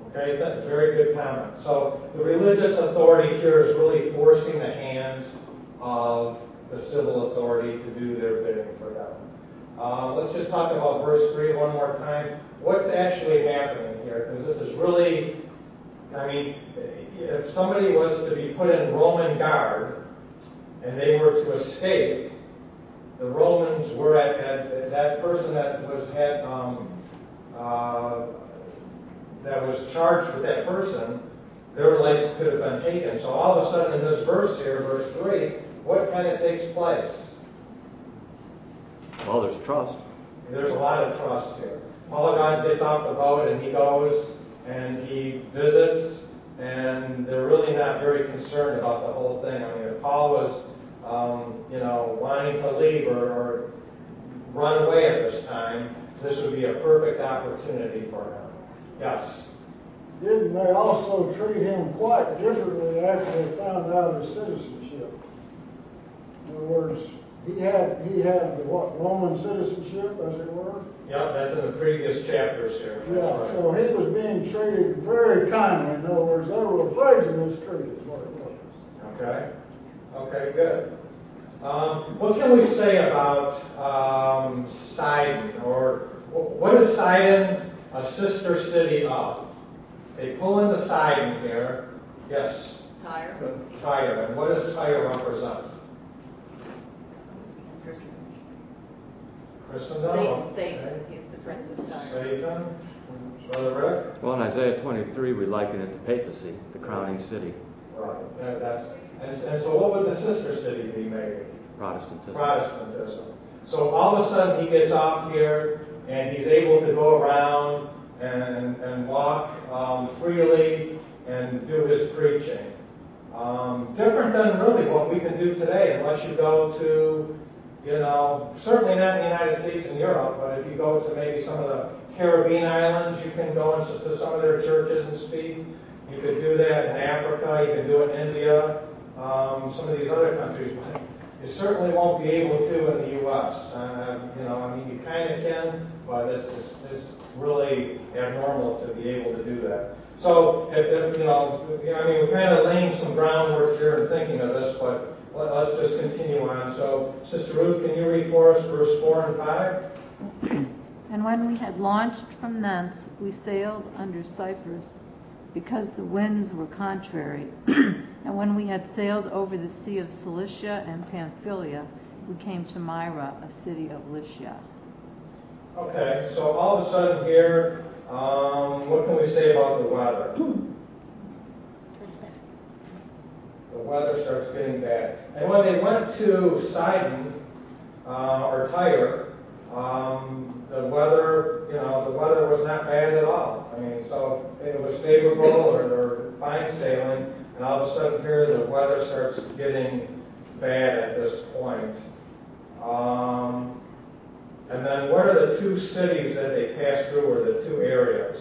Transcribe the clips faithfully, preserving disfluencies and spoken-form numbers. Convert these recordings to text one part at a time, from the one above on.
Okay, that's a very good comment. So the religious authority here is really forcing the hands of the civil authority to do their bidding for them. Uh, let's just talk about verse three one more time. What's actually happening here? Because this is really, I mean, if somebody was to be put in Roman guard and they were to escape, the Romans were at, at that person that was had um, uh, that was charged with that person, their life could have been taken. So all of a sudden in this verse here, verse three, what kind of takes place? Well, there's trust. There's a lot of trust here. Paul God gets off the boat and he goes and he visits, and they're really not very concerned about the whole thing. I mean, if Paul was, um, you know, wanting to leave or, or run away at this time, this would be a perfect opportunity for him. Yes? Didn't they also treat him quite differently after they found out his citizenship? In other words, he had he had the what, Roman citizenship, as it were? Yep, that's in the previous chapters here. That's yeah, right. So he was being treated very kindly. In other words, they were afraid to mistreat, is what it was. Okay. Okay, good. Um, what can we say about um, Sidon? Or what is Sidon a sister city of? They pull into Sidon here. Yes? Tyre. Tyre. And what does Tyre represent? Christendom. Satan, Satan. He's the prince of Tyre. Satan. Brother Rick? Well, in Isaiah twenty-three, we liken it to papacy, the crowning city. Right. That, that's, and, and so what would the sister city be maybe? Protestantism. Protestantism. So all of a sudden he gets off here and he's able to go around and, and walk um, freely and do his preaching. Um, different than really what we can do today, unless you go to, you know, certainly not in the United States and Europe, but if you go to maybe some of the Caribbean islands, you can go into some of their churches and speak. You could do that in Africa, you can do it in India, um, some of these other countries, but you certainly won't be able to in the U S Uh, you know, I mean, you kind of can, but it's, it's, it's really abnormal to be able to do that. So, if, if, you know, I mean, we're kind of laying some groundwork here and thinking of this, but let, let's just continue on. So, Sister Ruth, can you read for us verse four and five? And when we had launched from thence, we sailed under Cyprus, because the winds were contrary. And when we had sailed over the sea of Cilicia and Pamphylia, we came to Myra, a city of Lycia. Okay, so all of a sudden here, um, what can we say about the weather? The weather starts getting bad. And when they went to Sidon, uh, or Tyre, um, the weather, you know, the weather was not bad at all. I mean, so it was favorable or, or fine sailing, and all of a sudden here the weather starts getting bad at this point. Um, and then what are the two cities that they passed through, or the two areas?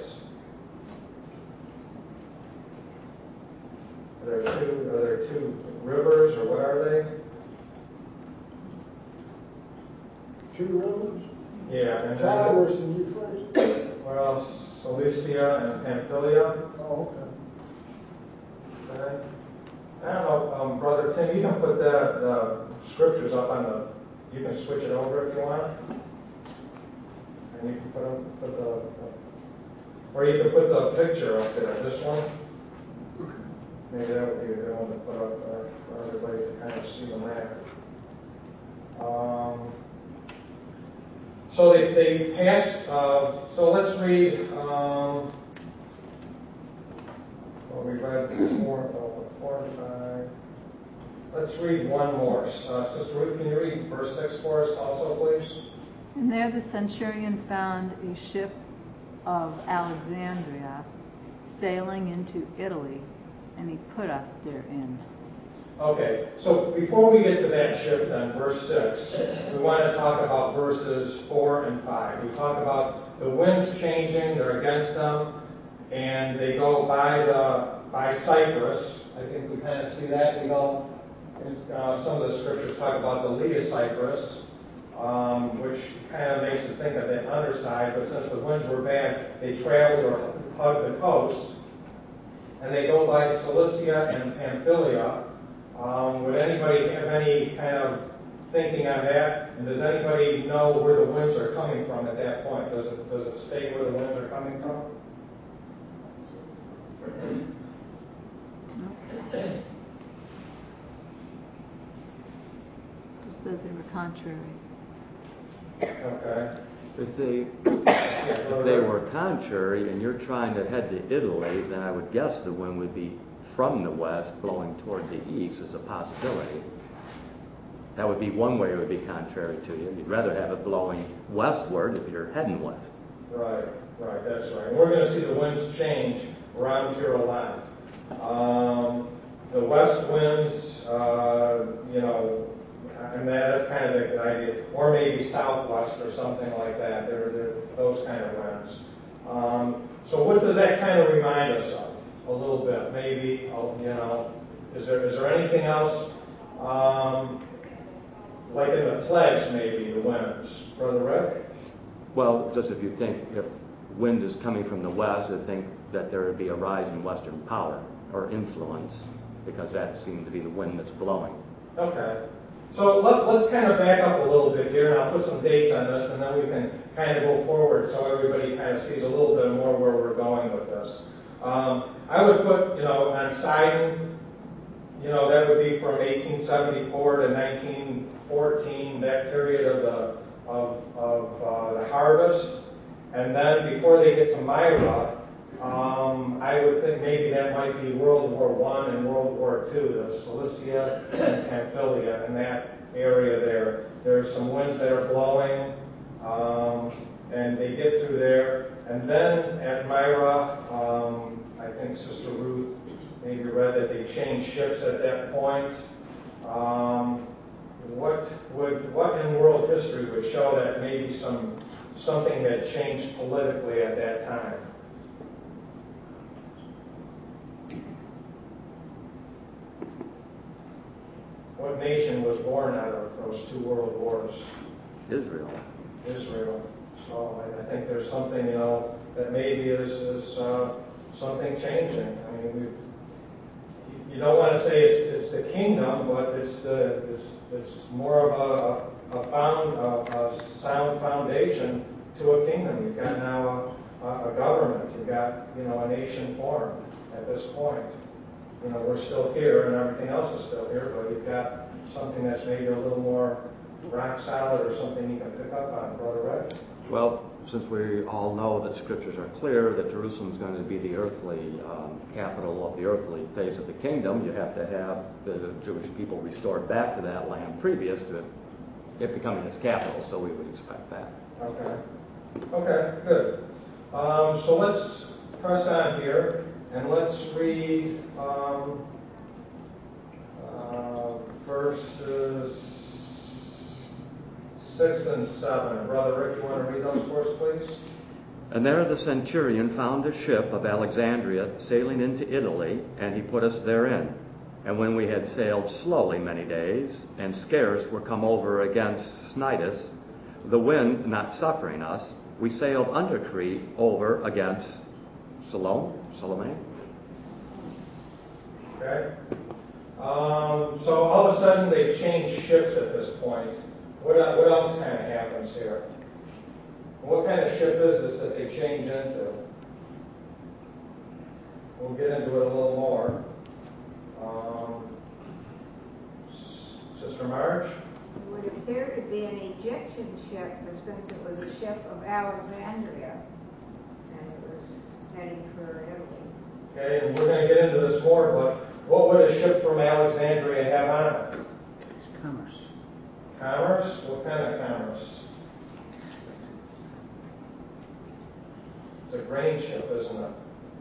Are there two, are there two rivers, or what are they? Two rivers? Yeah, and Tigris and Euphrates. Well, Cilicia and Pamphylia. Oh, okay. Okay. I don't know, um, Brother Tim, you can put the, the scriptures up on the, you can switch it over if you want. And you can put, them, put the, the, or you can put the picture up there, this one. Maybe that would be a good one to put up there for everybody to kind of see the map. Um, so they, they passed, uh, so let's read, um, well, we read four, oh, four and five. Let's read one more. Uh, Sister Ruth, can you read verse six for us also, please? And there the centurion found a ship of Alexandria sailing into Italy, and he put us therein. Okay, so before we get to that ship then, verse six, we want to talk about verses four and five. We talk about the winds changing, they're against them, and they go by the by Cyprus. I think we kind of see that. We know uh, some of the scriptures talk about the lee of Cyprus, um, which kind of makes it think of that underside, but since the winds were bad, they traveled or hugged the coast. and they go by Cilicia and Pamphylia. Um, would anybody have any kind of thinking on that? And does anybody know where the winds are coming from at that point? Does it does it state where the winds are coming from? Just says they were contrary. Okay. If they, if they were contrary and you're trying to head to Italy, then I would guess the wind would be from the west blowing toward the east as a possibility. That would be one way it would be contrary to you. You'd rather have it blowing westward if you're heading west. Right, right, that's right. And we're going to see the winds change around here a lot. Um, the west winds, uh, you know, and that's kind of the idea, or maybe southwest or something like that. They're, they're those kind of winds. Um, so what does that kind of remind us of? A little bit, maybe. Oh, you know, is there is there anything else, um, like in the pledge, maybe the winds, Brother Rick? Well, just if you think if wind is coming from the west, I think that there would be a rise in Western power or influence, because that seems to be the wind that's blowing. Okay. So let, let's kind of back up a little bit here, and I'll put some dates on this, and then we can kind of go forward so everybody kind of sees a little bit more where we're going with this. Um, I would put, you know, on Sidon, you know, that would be from eighteen seventy-four to nineteen fourteen, that period of the of, of uh, the harvest. And then before they get to Myra, um, I would think maybe that might be World War One and World War Two, the Cilicia and Pamphylia, in that area there. There's some winds that are blowing, um, and they get through there. And then at Myra, um, I think Sister Ruth maybe read that they changed ships at that point. Um, what would what in world history would show that maybe some something had changed politically at that time? What nation was born out of those two world wars? Israel. Israel. So I, I think there's something, you know, that maybe is, is uh, something changing. I mean, we, you don't want to say it's, it's the kingdom, but it's the it's, it's more of a, a found a, a sound foundation to a kingdom. You've got now a, a government. You've got, you know, a nation formed at this point. You know, we're still here, and everything else is still here, but you've got something that's maybe a little more rock solid, or something you can pick up on, Brother Red. Well, since we all know that scriptures are clear that Jerusalem is going to be the earthly um, capital of the earthly phase of the kingdom, you have to have the Jewish people restored back to that land previous to it becoming its capital, so we would expect that. Okay. Okay, good. Um, so let's press on here, and let's read um, uh, verses six and seven. Brother Rick, you want to read those for us, please? And there the centurion found a ship of Alexandria sailing into Italy, and he put us therein. And when we had sailed slowly many days, and scarce were come over against Cnidus, the wind not suffering us, we sailed under Crete over against Salome. Salome. Okay. Um, so all of a sudden they change ships at this point. What, what else kind of happens here? What kind of ship is this that they change into? We'll get into it a little more. Um, Sister Marge? It would appear to be an Egyptian ship, but since it was a ship of Alexandria, and it was heading for Italy. Okay, and we're going to get into this more, but what would a ship from Alexandria have on it? It's commerce. Commerce? What kind of commerce? It's a grain ship, isn't it?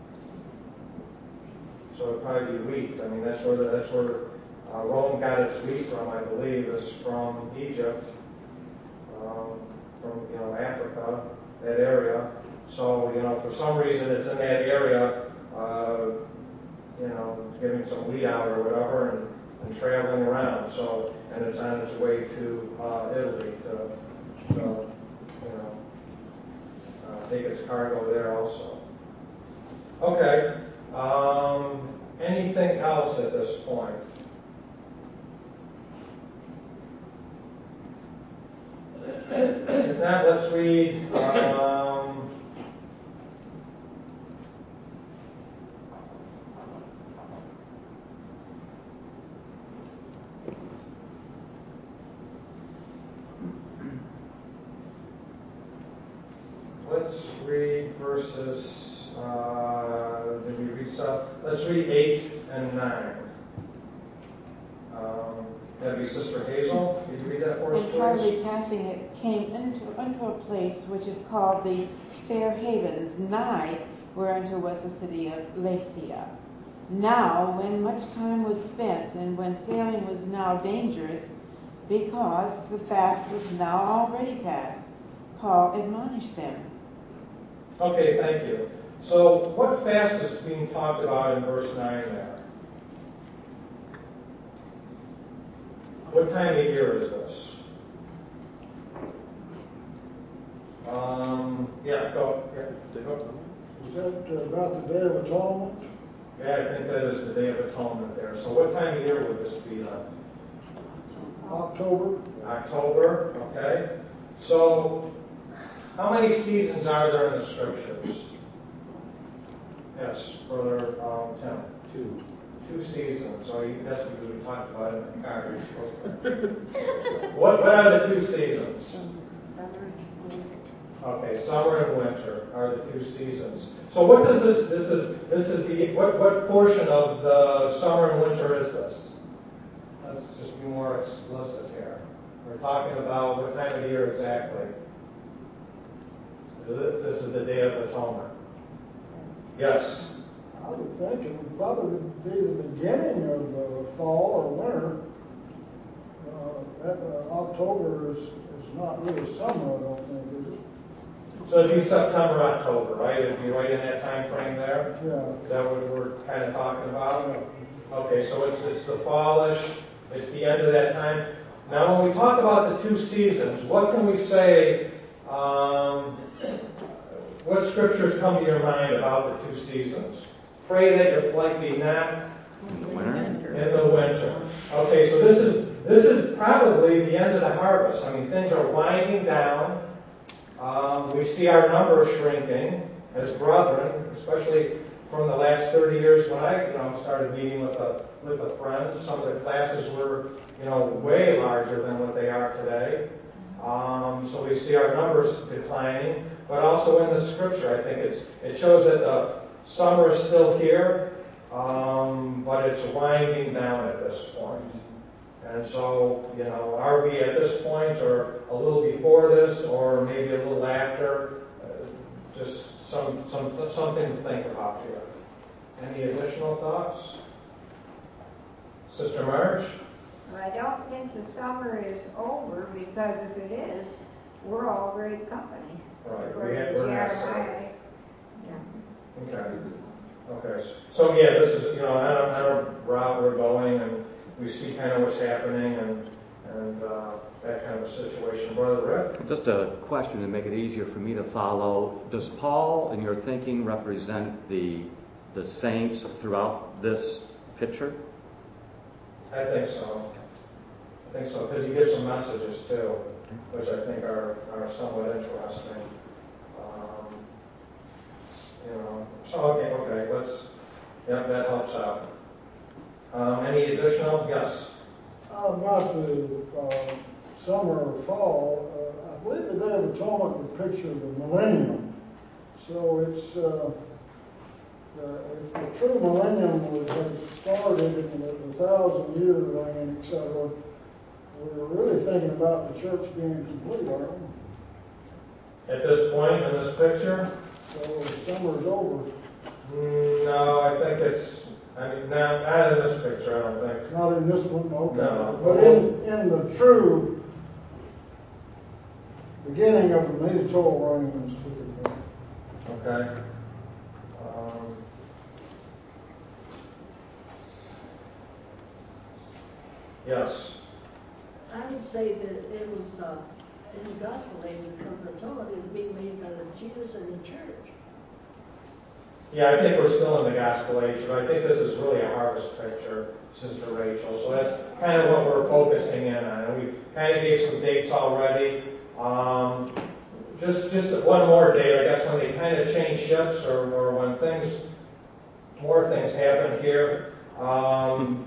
So it'd probably be wheat. I mean, that's where the, that's where uh, Rome got its wheat from, I believe, is from Egypt, um, from you know Africa, that area. So you know, for some reason, it's in that area. Uh, you know, giving some wheat out or whatever, and, and traveling around. So, and it's on its way to uh, Italy to, to, you know, uh, take its cargo there also. Okay. Um, else at this point? If not, let's read. Um, let's read verses. Uh, did we read some? Let's read eight and nine. Um, that'd be Sister Hazel. Could you read that for us, And please? hardly passing it, came into, unto a place which is called the Fair Havens, nigh whereunto was the city of Lasea. Now, when much time was spent, and when sailing was now dangerous, because the fast was now already past, Paul admonished them. Okay, thank you. So, what fast is being talked about in verse nine there? What time of year is this? Um, yeah, go. Yeah, go. Is that uh, about the Day of Atonement? Yeah, I think that is the Day of Atonement there. So what time of year would this be then? October. October, okay. So, how many seasons are there in the Scriptures? Yes, Brother um, Tim. Two. Two seasons. So you, that's what we talked about in the car. what, what are the two seasons? Okay, summer and winter are the two seasons. So what does this, this is, this is the, what, what portion of the summer and winter is this? Let's just be more explicit here. We're talking about what time of the year exactly? This is the Day of Atonement. Yes? I would think it would probably be the beginning of uh, fall or winter. Uh, that, uh, October is, is not really summer, I don't think, is it? So it'd be September, October, right? It'd be right in that time frame there? Yeah. Is that what we're kind of talking about? Okay, so it's it's the fallish, it's the end of that time. Now, when we talk about the two seasons, what can we say? Um, what scriptures come to your mind about the two seasons? Pray that your flight be not In the winter? in the winter. Okay, so this is this is probably the end of the harvest. I mean, things are winding down. Um, we see our numbers shrinking as brethren, especially from the last thirty years when I, you know, started meeting with the with the friends. Some of the classes were, you know, way larger than what they are today. Um, so we see our numbers declining. But also in the Scripture, I think it's it shows that the summer is still here, um, but it's winding down at this point. And so, you know, are we at this point, or a little before this, or maybe a little after? Uh, just some, some something to think about here. Any additional thoughts? Sister Marge? Well, I don't think the summer is over, because if it is, we're all great company. Right. We According had, to we're not Jeremiah. Yeah. Okay. Okay. So yeah, this is, you know, I don't, I don't route we're going, and we see kind of what's happening, and and uh, that kind of situation. Brother Rick? Just a question to make it easier for me to follow. Does Paul, in your thinking, represent the the saints throughout this picture? I think so. I think so, because he gives some messages too, which I think are, are somewhat interesting. Um, you know, so okay, okay, let's, yeah, that helps out. Um, any additional? Yes. Uh, about the uh, summer or fall, uh, I believe the Day of Atonement would picture the millennium. So it's uh, the, if the true millennium would have started in the, the thousand year reign, et cetera, we're really thinking about the church being complete, aren't we? At this point in this picture? So the summer's over. Mm, no, I think it's, I mean, not, not in this picture, I don't think. Not in this one, okay. No. But in, in the true beginning of the mediatorial reign, as we could think. Okay. Um, yes. I would say that it was uh, in the gospel age, because the atonement is being made by the Jesus and the church. Yeah, I think we're still in the gospel age, but I think this is really a harvest picture, Sister Rachel. So that's kind of what we're focusing in on. And we kind of gave some dates already. Um, just just one more date, I guess, when they kind of change ships or, or when things, more things happen here. Um,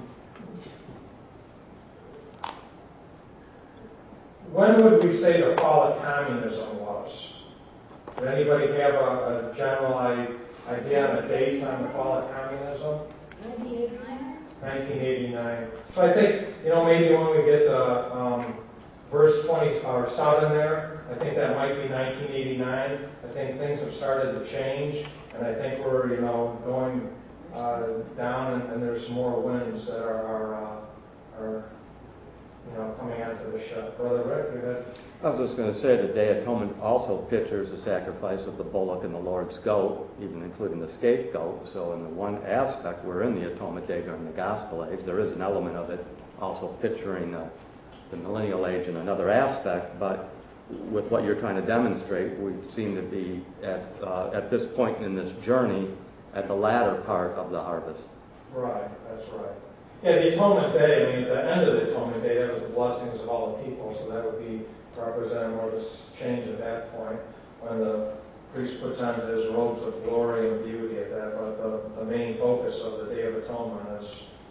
when would we say the fall of communism was? Did anybody have a, a general idea? Idea on a date on the fall of communism? nineteen eighty-nine? nineteen eighty-nine. So I think, you know, maybe when we get the um, verse twenty or seven there, I think that might be nineteen eighty-nine. I think things have started to change, and I think we're, you know, going uh, down, and, and there's more winds that are, are, uh, are, you know, coming onto the ship. Brother Rick, you had... I was just going to say the Day of Atonement also pictures the sacrifice of the bullock and the Lord's goat, even including the scapegoat. So in the one aspect, we're in the Atonement Day during the Gospel Age. There is an element of it also picturing uh, the millennial age in another aspect. But with what you're trying to demonstrate, we seem to be at uh, at this point in this journey at the latter part of the harvest. Right, that's right. Yeah, the Atonement Day, I mean, at the end of the Atonement Day, that was the blessings of all the people, so that would be representing more this change at that point, when the priest puts on his robes of glory and beauty at that point. The, the main focus of the Day of Atonement is...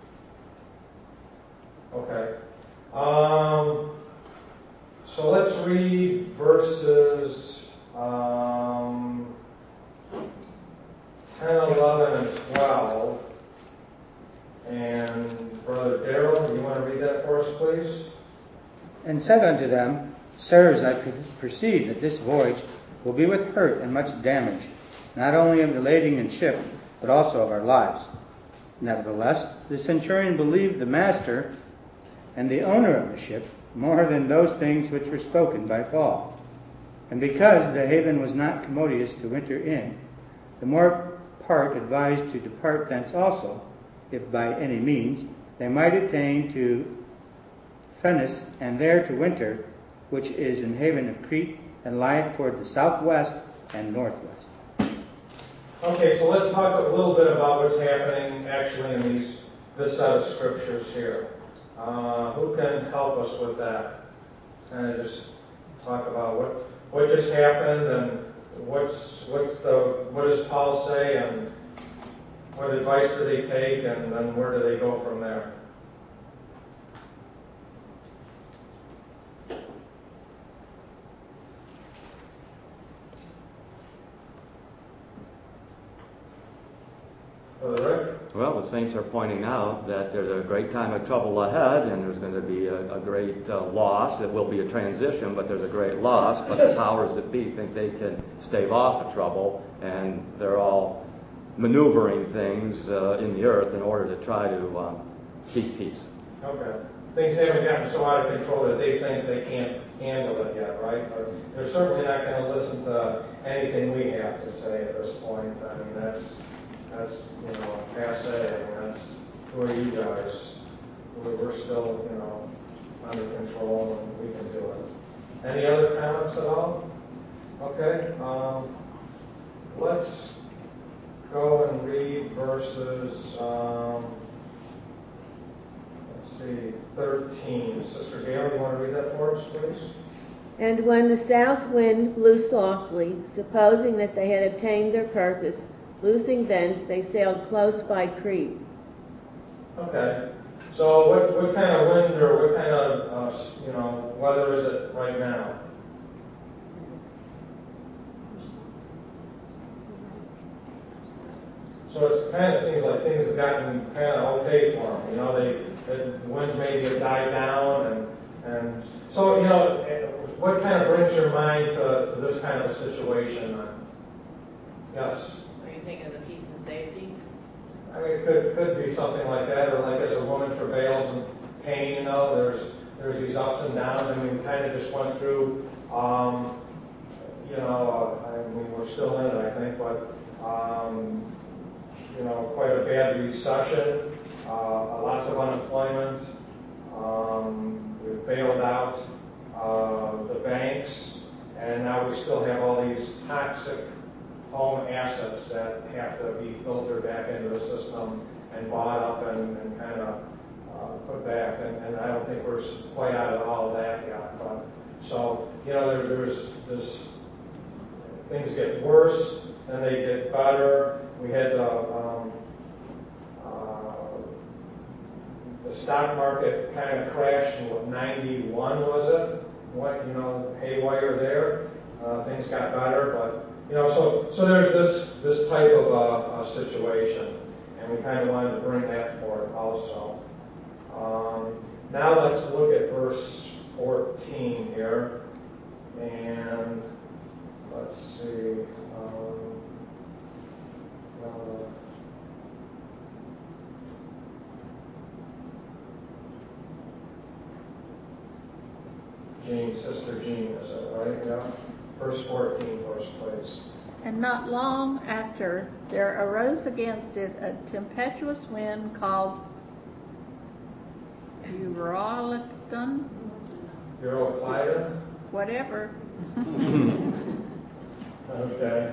Okay. Um, so let's read verses um, ten, eleven, and twelve. And Brother Darrell, you want to read that for us, please? And said unto them, Sirs, I perceive that this voyage will be with hurt and much damage, not only of the lading and ship, but also of our lives. Nevertheless, the centurion believed the master and the owner of the ship more than those things which were spoken by Paul. And because the haven was not commodious to winter in, the more part advised to depart thence also, if by any means they might attain to Phenice, and there to winter, which is an haven of Crete, and lieth toward the southwest and northwest. Okay, so let's talk a little bit about what's happening actually in these this set of scriptures here. Uh, who can help us with that? Kind of just talk about what what just happened and what's what's the what does Paul say and what advice do they take and then where do they go from there? Well, the saints are pointing out that there's a great time of trouble ahead, and there's going to be a, a great uh, loss. It will be a transition, but there's a great loss. But the powers that be think they can stave off the trouble, and they're all maneuvering things uh, in the earth in order to try to um, keep peace. Okay. Things haven't gotten so out of control that they think they can't handle it yet, right? But they're certainly not going to listen to anything we have to say at this point. I mean, that's... That's, you know, passe. I mean, that's, who are you guys? We're, we're still, you know, under control and we can do it. Any other comments at all? Okay. Um, let's go and read verses, um, let's see, thirteen. Sister Gail, you want to read that for us, please? And when the south wind blew softly, supposing that they had obtained their purpose, loosing thence, they sailed close by Crete. Okay. So what, what kind of wind or what kind of, uh, you know, weather is it right now? So it kind of seems like things have gotten kind of okay for them. You know, they, the winds maybe have died down. And, and so, you know, what kind of brings your mind to, to this kind of a situation? Yes? Thinking of the peace and safety? I mean, it could could be something like that, or like as a woman travails in pain, you know, there's there's these ups and downs. I mean, we kind of just went through, um, you know, uh, I mean, we're still in it, I think, but, um, you know, quite a bad recession, uh, lots of unemployment. Um, we've bailed out uh, the banks, and now we still have all these toxic home assets that have to be filtered back into the system and bought up and, and kind of uh, put back. And, and I don't think we're quite out of all that yet. But so you know, there, there's this things get worse, then they get better. We had the um, uh, the stock market kind of crashed in what ninety-one was it? What you know, haywire there. Uh, things got better, but you know, so so there's this this type of uh, uh, situation, and we kind of wanted to bring that forth also. Um, now let's look at verse fourteen here, and let's see. Um, uh, Jean, Sister Jean, is that right? Yeah. Verse fourteen, verse please. And not long after, there arose against it a tempestuous wind called Euroclydon, Euroclydon? whatever. Okay.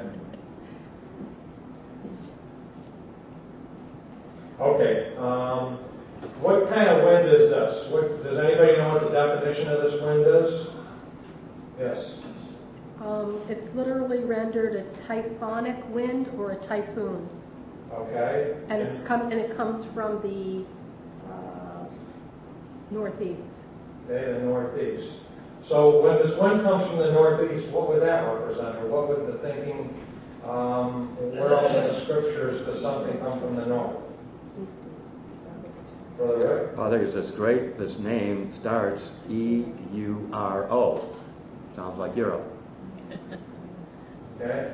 Okay. Um, what kind of wind is this? What, does anybody know what the definition of this wind is? Yes. Um, it's literally rendered a typhonic wind or a typhoon. Okay. And it's come and it comes from the uh, northeast. Okay, the northeast. So when this wind comes from the northeast, what would that represent, or what would the thinking? Um, where else in the scriptures does something come from the north? Brother Rick? Well, there's this great. This name starts E U R O. Sounds like Europe. Okay.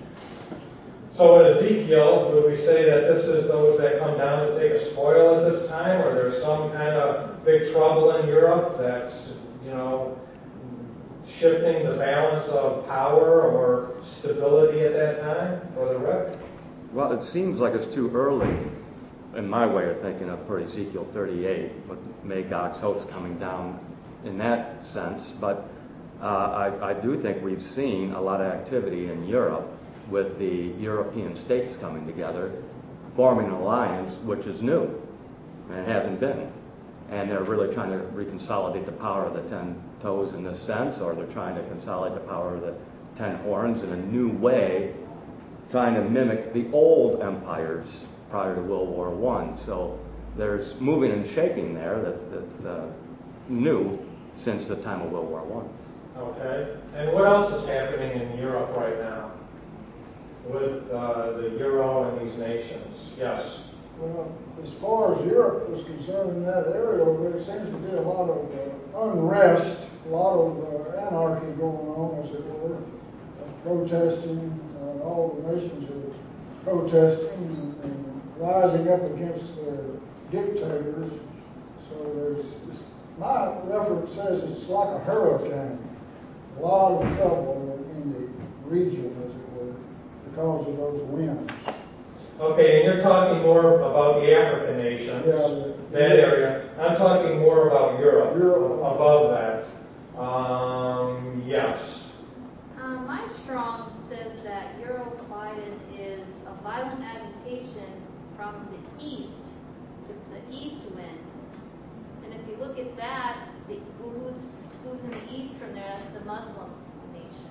So in Ezekiel, would we say that this is those that come down to take a spoil at this time, or there's some kind of big trouble in Europe that's, you know, shifting the balance of power or stability at that time, Brother Rick? Well, it seems like it's too early, in my way of thinking of, for Ezekiel thirty-eight, with Magog's host coming down in that sense, but Uh, I, I do think we've seen a lot of activity in Europe with the European states coming together, forming an alliance, which is new, and it hasn't been. And they're really trying to reconsolidate the power of the ten toes in this sense, or they're trying to consolidate the power of the ten horns in a new way, trying to mimic the old empires prior to World War One. So there's moving and shaking there that, that's uh, new since the time of World War One. Okay. And what else is happening in Europe right now with uh, the euro and these nations? Yes. Well, as far as Europe is concerned in that area, there seems to be a lot of uh, unrest, a lot of uh, anarchy going on, as it were, uh, protesting. Uh, all the nations are protesting and, and rising up against their dictators. So there's, my reference says it's like a hurricane. A lot of trouble in the region, as it were, because of those winds. Okay, and you're talking more about the African nations, Yeah, the, that area. I'm talking more about Europe, Europe. above that. Um, yes. Um, my Strong says that Euroclydon is a violent agitation from the east. It's the east wind. And if you look at that, the, who's Who's in the east from there? That's the Muslim nations.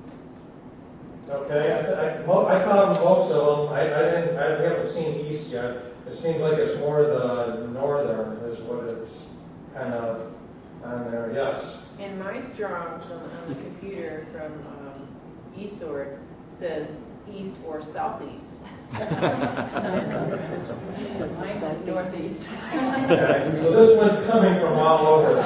Okay, I, I, mo- I thought most of them. I, I didn't. I haven't seen east yet. It seems like it's more the northern is what it's kind of on there. Yes. And my Strong's on, on the computer from um, eSword says east or southeast. Mine says northeast. Okay, so this one's coming from all over.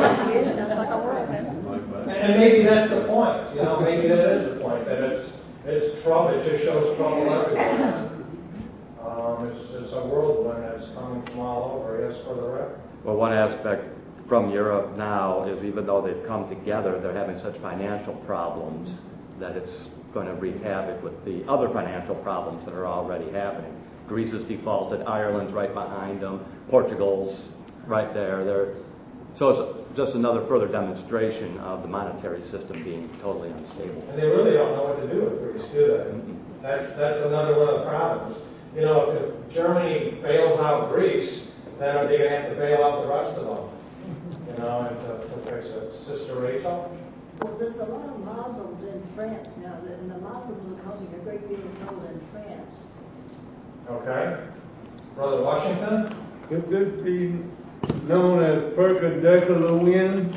And maybe that's the point. You know, maybe that is the point. That it's it's trouble. It just shows trouble everywhere. Um, it's, it's a whirlwind that's coming from all over. Yes, for the record. Well, one aspect from Europe now is even though they've come together, they're having such financial problems that it's going to wreak havoc with the other financial problems that are already happening. Greece is defaulted, Ireland's right behind them, Portugal's right there. They're, so it's just another further demonstration of the monetary system being totally unstable. And they really don't know what to do with Greece, do they? That's, that's another one of the problems. You know, if, if Germany bails out Greece, then are they going to have to bail out the rest of them? You know, and to, to fix it. Sister Rachel? Well, there's a lot of Muslims in France now, and the Muslims are causing a great deal of trouble in France. Okay. Brother Washington? Could this be known as perpendicular wind?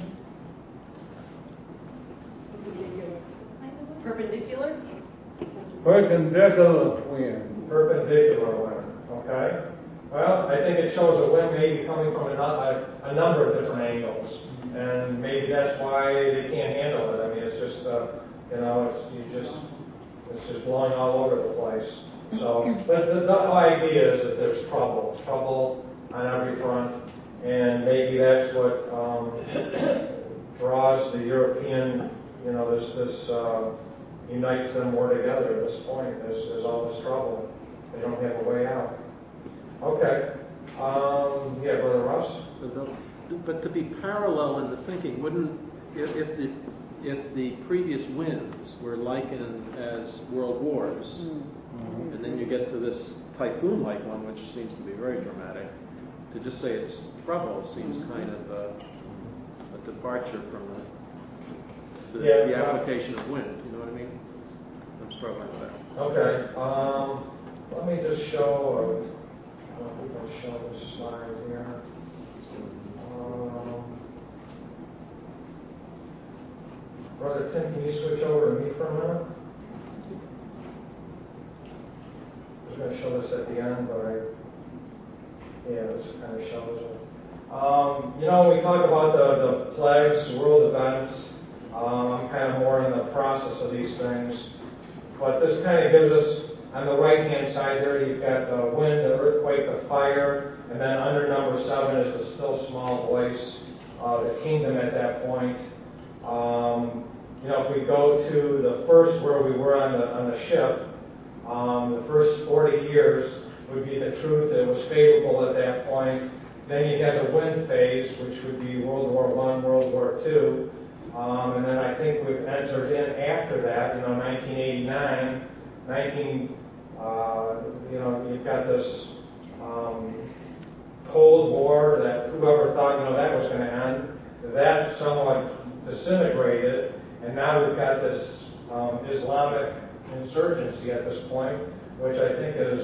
Perpendicular? Perpendicular wind. Perpendicular wind. Okay. Well, I think it shows a wind maybe coming from a, a, a number of different angles. And maybe that's why they can't handle it. I mean, it's just, uh, you know, it's you just, it's just blowing all over the place. So, but the, the idea is that there's trouble, trouble on every front, and maybe that's what um, draws the European, you know, this, this uh, unites them more together at this point. There's, there's all this trouble. They don't have a way out. Okay. Um, yeah, Brother Russ? But, the, but to be parallel in the thinking, wouldn't, if, if the if the previous winds were likened as world wars, mm-hmm. and then you get to this typhoon-like one, which seems to be very dramatic, to just say it's trouble seems mm-hmm. kind of a, a departure from the, the, yeah, the application of wind. You know what I mean? I'm struggling with that. Okay. Um, let me just show. A, we can show this slide here. Um, Brother Tim, can you switch over to me for a minute? I was going to show this at the end, but I, yeah, this kind of shows it. Um, you know, when we talk about the, the plagues, world events, um, I'm kind of more in the process of these things. But this kind of gives us, on the right-hand side there, you've got the wind, the earthquake, the fire, and then under number seven is the still small voice, uh, the kingdom at that point. Um, you know, if we go to the first where we were on the on the ship, um, the first forty years would be the truth. It was favorable at that point. Then you had the wind phase, which would be World War One, World War Two, um, and then I think we've entered in after that. You know, nineteen eighty-nine, nineteen. Uh, you know, you've got this um, Cold War that whoever thought, you know, that was going to end. That somewhat disintegrated, and now we've got this um, Islamic insurgency at this point, which I think is,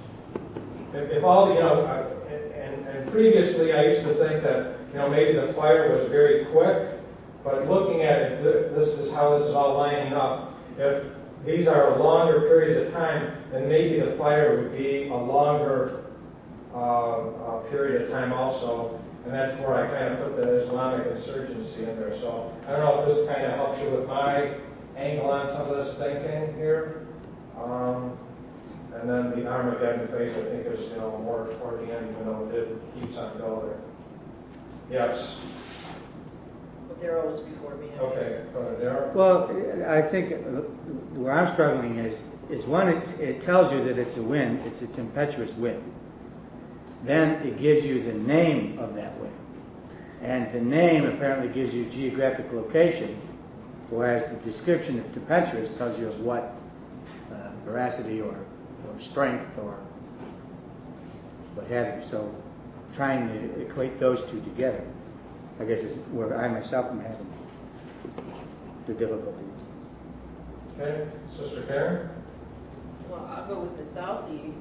if, if all, you know, I, and, and previously I used to think that, you know, maybe the fire was very quick, but looking at it, this is how this is all lining up. If these are longer periods of time, then maybe the fire would be a longer uh, uh, period of time also. And that's where I kind of put the Islamic insurgency in there. So I don't know if this kind of helps you with my angle on some of this thinking here. Um, and then the Armageddon phase, I think, is, you know, more toward the end, even though it keeps on going there. Yes. But they're always before me. Okay, go ahead, Darryl. Well, I think where I'm struggling is, is one, it, it tells you that it's a wind, it's a tempestuous wind. Then it gives you the name of that wind. And the name apparently gives you geographic location, whereas the description of tempestuous tells you of what uh, veracity or, or strength or what have you. So trying to equate those two together, I guess, is where I myself am having the difficulty. Okay, Sister Karen? Well, I'll go with the southeast.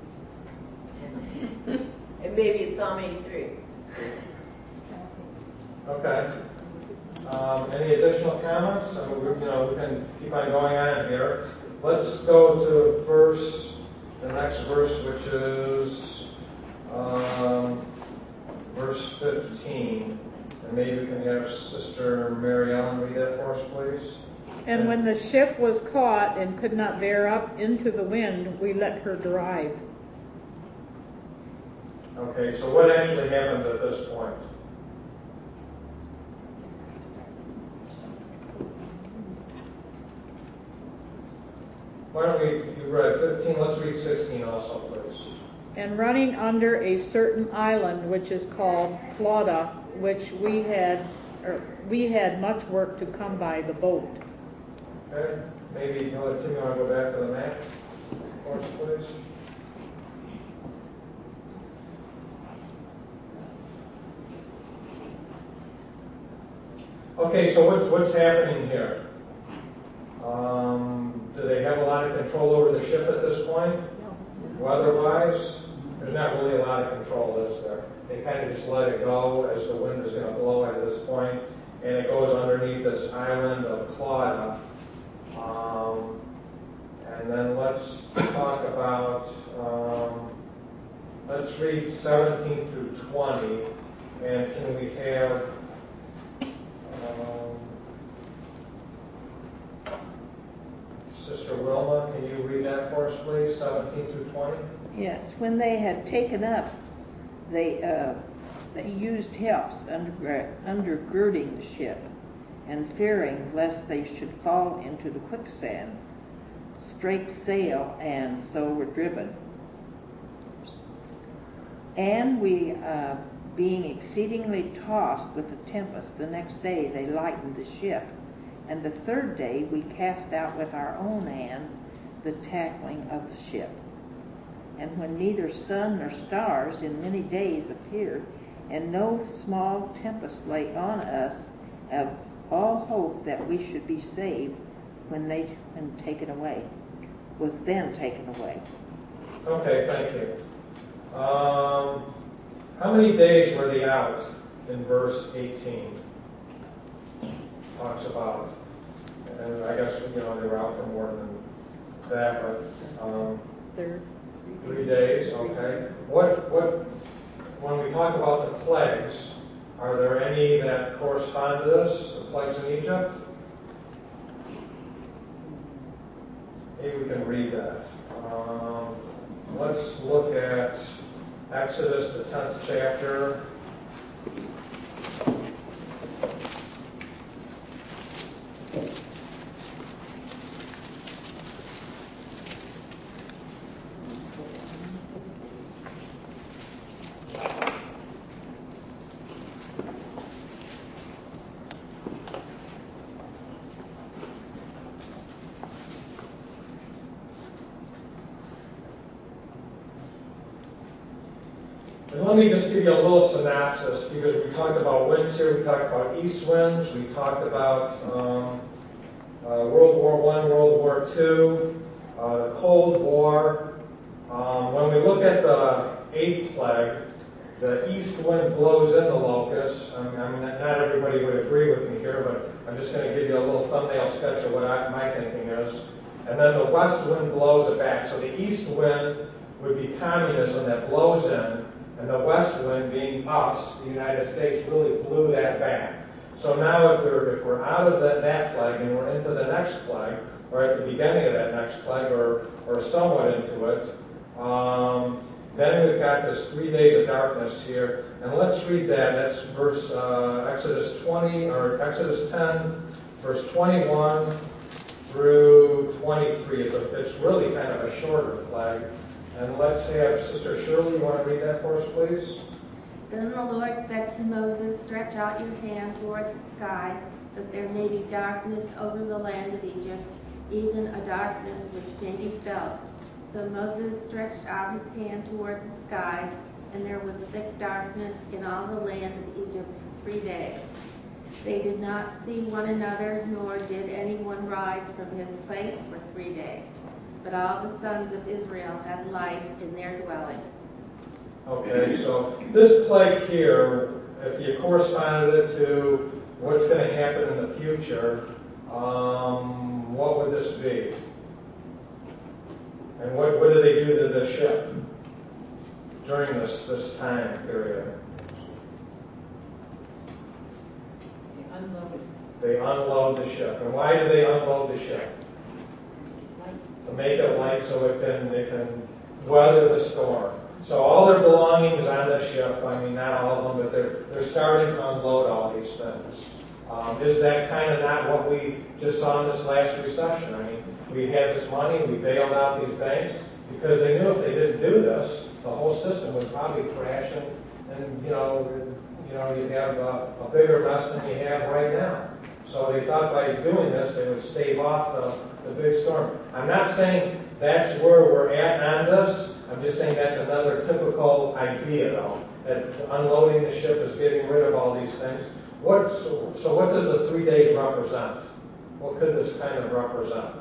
And, and maybe it's Psalm eighty-three. Okay. Um, any additional comments? I mean, we, you know, we can keep on going on here. Let's go to verse, the next verse, which is um, verse fifteen. And maybe we can have Sister Mary Ellen read that for us, please. And when the ship was caught and could not bear up into the wind, we let her drive. Okay, so what actually happens at this point? Why don't we, you read fifteen, let's read sixteen also, please. And running under a certain island, which is called Clauda, which we had, or we had much work to come by the boat. Okay, maybe, you know, Tim, you want to go back to the map? for us, please? Okay, so what's, what's happening here? Um, do they have a lot of control over the ship at this point? Weather-wise? There's not really a lot of control, is there? They kind of just let it go as the wind is going to blow at this point, and it goes underneath this island of Clauda. Um, and then let's talk about, um, let's read seventeen through twenty, and can we have, um, Sister Wilma, can you read that for us, please, seventeen through twenty? Yes, when they had taken up, they uh, they used helps under, undergirding the ship, and fearing lest they should fall into the quicksand, straked sail, and so were driven. And we, uh, being exceedingly tossed with the tempest, the next day they lightened the ship, and the third day we cast out with our own hands the tackling of the ship. And when neither sun nor stars in many days appeared, and no small tempest lay on us, of all hope that we should be saved when they when taken away, was then taken away. Okay, thank you. Um, how many days were they out in verse eighteen? Talks about, and I guess, you know, they were out for more than that, but um, Third. Three days, okay. What, what, when we talk about the plagues, are there any that correspond to this, the plagues in Egypt? Maybe we can read that. Um, let's look at Exodus, the tenth chapter. And let me just give you a little synopsis, because we talked about winds here, we talked about east winds, we talked about um, uh, World War One, World War Two, uh, the Cold War. Um, when we look at the eighth plague, the east wind blows in the locusts. I mean, I mean, not everybody would agree with me here, but I'm just going to give you a little thumbnail sketch of what I, my thinking is. And then the west wind blows it back. So the east wind would be communism that blows in, and the west wind, being us, the United States, really blew that back. So now if we're, if we're out of that, that plague and we're into the next plague, or at the beginning of that next plague, or, or somewhat into it, um, then we've got this three days of darkness here. And let's read that. That's verse uh, Exodus twenty, or Exodus ten, verse twenty-one through twenty-three. It's, a, it's really kind of a shorter plague. And let's have Sister Shirley, you want to read that for us, please? Then the Lord said to Moses, stretch out your hand toward the sky, that there may be darkness over the land of Egypt, even a darkness which may be felt. So Moses stretched out his hand toward the sky, and there was thick darkness in all the land of Egypt for three days. They did not see one another, nor did anyone rise from his place for three days. But all the sons of Israel had light in their dwellings. Okay, so this plague here, if you corresponded it to what's going to happen in the future, um, what would this be? And what, what did they do to the ship during this, this time period? They unloaded. They unload the ship. And why do they unload the ship? To make it light so it can, it can weather the storm. So all their belongings on the ship, I mean, not all of them, but they're, they're starting to unload all these things. Um, is that kind of not what we just saw in this last recession? I mean, we had this money, we bailed out these banks, because they knew if they didn't do this, the whole system would probably crash, and, and you know, you know, you'd have a, a bigger mess than you have right now. So they thought by doing this, they would stave off the, the big storm. I'm not saying that's where we're at on this. I'm just saying that's another typical idea, though, that unloading the ship is getting rid of all these things. What, so, so what does the three days represent? What could this kind of represent?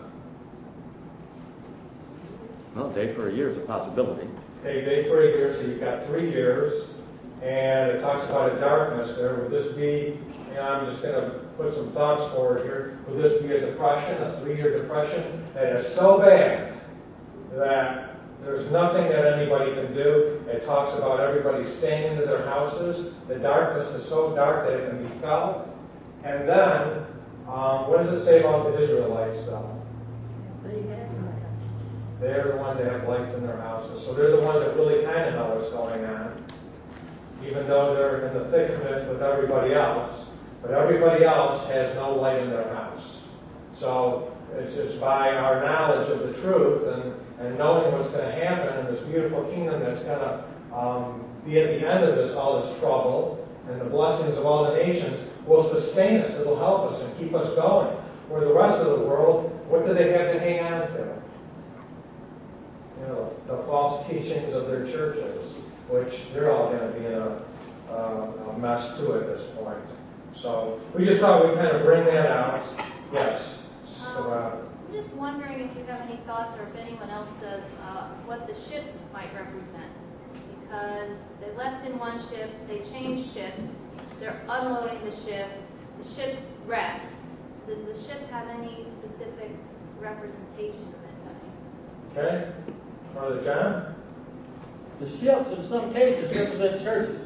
Well, a day for a year is a possibility. Okay, day for a year, so you've got three years, and it talks about a darkness there. Would this be, you know, I'm just going to put some thoughts forward here. Would this be a depression, a three-year depression that is so bad that there's nothing that anybody can do? It talks about everybody staying into their houses. The darkness is so dark that it can be felt. And then, um, what does it say about the Israelites, though? They have They're the ones that have lights in their houses. So they're the ones that really kind of know what's going on, even though they're in the thick of it with everybody else. But everybody else has no light in their house. So it's, it's by our knowledge of the truth and, and knowing what's going to happen in this beautiful kingdom that's going to um, be at the end of this, all this trouble, and the blessings of all the nations will sustain us. It'll help us and keep us going. Where the rest of the world, what do they have to hang on to? You know, the false teachings of their churches, which they're all going to be in a, uh, a mess too at this point. So we just thought we'd kind of bring that out. Yes. So, uh, I'm just wondering if you have any thoughts, or if anyone else does, uh, what the ship might represent. Because they left in one ship, they changed ships, they're unloading the ship, the ship wrecks. Does the ship have any specific representation of anybody? okay. Brother John? The ships, in some cases, represent churches.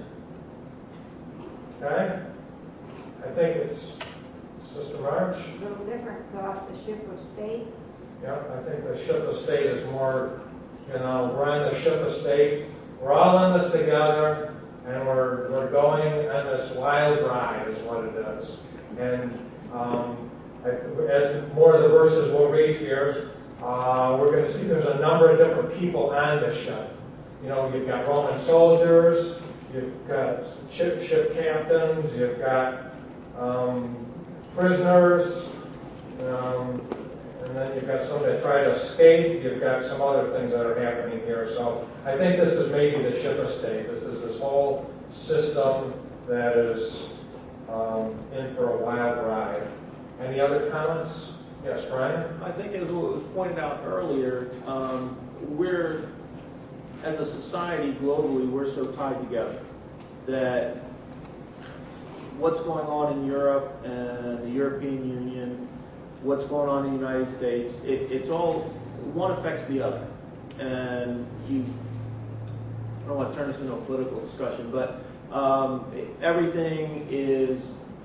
Okay. I think it's Sister March. A little different thought, the ship of state. Yeah, I think the ship of state is more, you know, we're on the ship of state. We're all in this together, and we're we're going on this wild ride, is what it is. And um, as more of the verses we'll read here, uh, we're going to see there's a number of different people on the ship. You know, you've got Roman soldiers, you've got ship, ship captains, you've got um, prisoners, um, and then you've got some that try to escape. You've got some other things that are happening here. So I think this is maybe the ship of state. This is this whole system that is um, in for a wild ride. Any other comments? Yes, Brian? I think as was pointed out earlier, um, we're, as a society globally, we're so tied together that what's going on in Europe and the European Union, what's going on in the United States, it, it's all, one affects the other. And you, I don't want to turn this into a political discussion, but um, everything is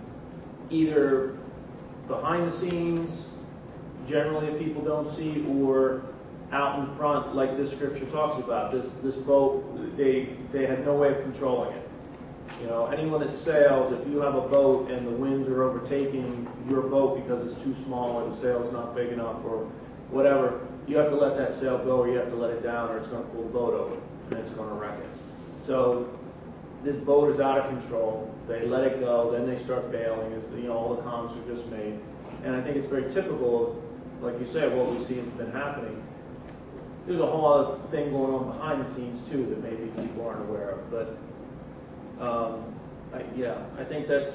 either behind the scenes, generally that people don't see, or out in front, like this scripture talks about. This this boat, they they had no way of controlling it. You know, anyone that sails, if you have a boat and the winds are overtaking your boat because it's too small or the sail's not big enough or whatever, you have to let that sail go, or you have to let it down, or it's going to pull the boat over and it's going to wreck it. So this boat is out of control. They let it go, then they start bailing, as you know, all the comments we just made. And I think it's very typical of, like you said, what we see has been happening. There's a whole other thing going on behind the scenes too that maybe people aren't aware of. But um, I, yeah, I think that's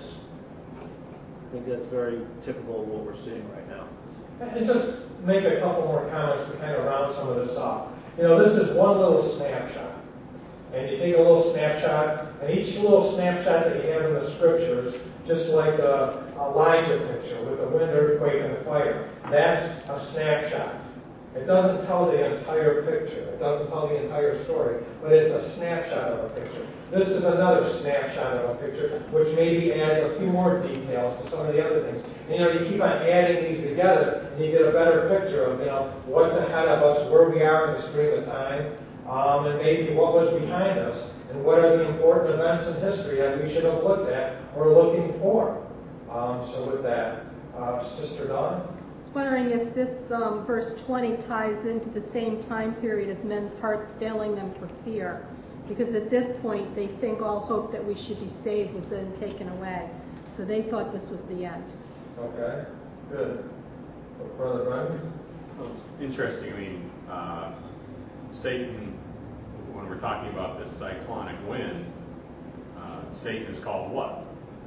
I think that's very typical of what we're seeing right now. And just make a couple more comments to kind of round some of this off. You know, this is one little snapshot. And you take a little snapshot, and each little snapshot that you have in the scriptures, just like the Elijah picture with the wind, earthquake, and the fire, that's a snapshot. It doesn't tell the entire picture. It doesn't tell the entire story, but it's a snapshot of a picture. This is another snapshot of a picture, which maybe adds a few more details to some of the other things. And, you know, you keep on adding these together, and you get a better picture of, you know, what's ahead of us, where we are in the stream of time, um, and maybe what was behind us, and what are the important events in history that we should have looked at or looking for. Um, so with that, uh, Sister Dawn? Wondering if this um, verse twenty ties into the same time period as men's hearts failing them for fear, because at this point they think all hope that we should be saved was then taken away. So they thought this was the end. Okay, good. Brother Brian? Well, it's interesting. I mean, uh, Satan, when we're talking about this cyclonic wind, uh, Satan is called what?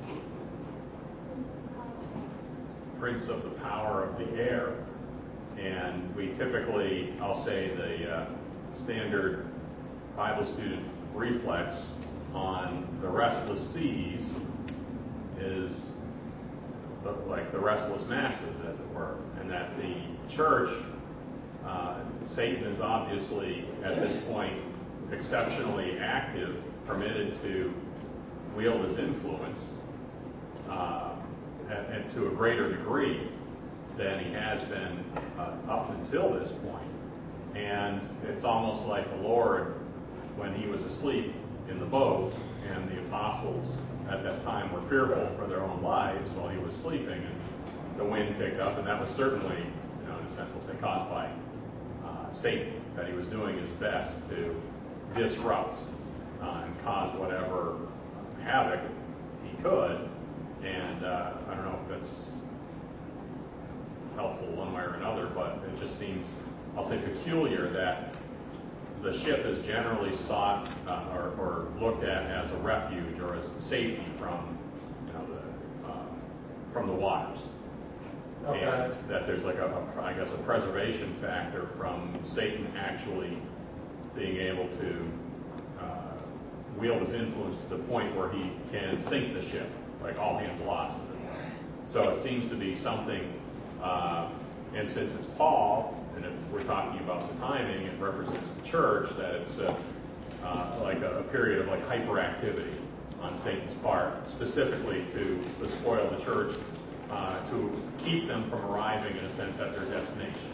Prince of the power of the air. And we typically, I'll say the uh, standard Bible student reflex on the restless seas is the, like the restless masses, as it were, and that the church, uh, Satan is obviously at this point exceptionally active, permitted to wield his influence uh, and, and to a greater degree than he has been uh, up until this point. And it's almost like the Lord, when he was asleep in the boat, and the apostles at that time were fearful for their own lives while he was sleeping, and the wind picked up, and that was certainly, you know, in a sense, we'll say, caused by uh, Satan, that he was doing his best to disrupt uh, and cause whatever havoc he could. And uh, I don't know if that's helpful one way or another, but it just seems, I'll say, peculiar that the ship is generally sought uh, or, or looked at as a refuge or as safety from, you know, the uh, from the waters, okay. And that there's like a, a, I guess, a preservation factor from Satan actually being able to uh, wield his influence to the point where he can sink the ship, like all hands lost, as it were. So it seems to be something. Uh, and since it's Paul, and if we're talking about the timing, it represents the church, that it's uh, uh, like a, a period of like hyperactivity on Satan's part, specifically to, to spoil the church, uh, to keep them from arriving, in a sense, at their destination.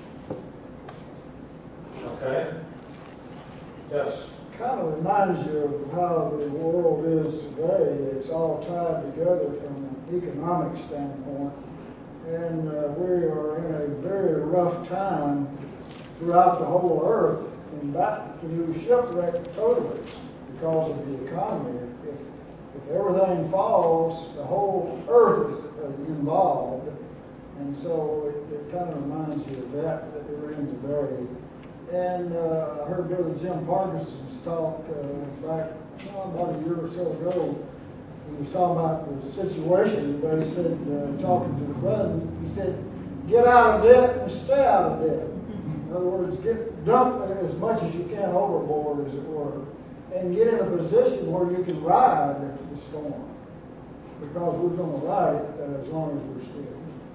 Okay. Yes. Kind of reminds you of how the world is today. It's all tied together from an economic standpoint. And uh, we are in a very rough time throughout the whole earth, and that to shipwreck totally because of the economy. If, if everything falls, the whole earth is uh, involved, and so it, it kind of reminds you of that that we're in today. And uh, I heard Brother Jim Parkinson's talk uh, back oh, about a year or so ago. He was talking about the situation, but he said, uh, talking to the brother, he said, get out of debt and stay out of debt. In other words, get dump as much as you can overboard, as it were, and get in a position where you can ride the storm, because we're going to ride it uh, as long as we're still.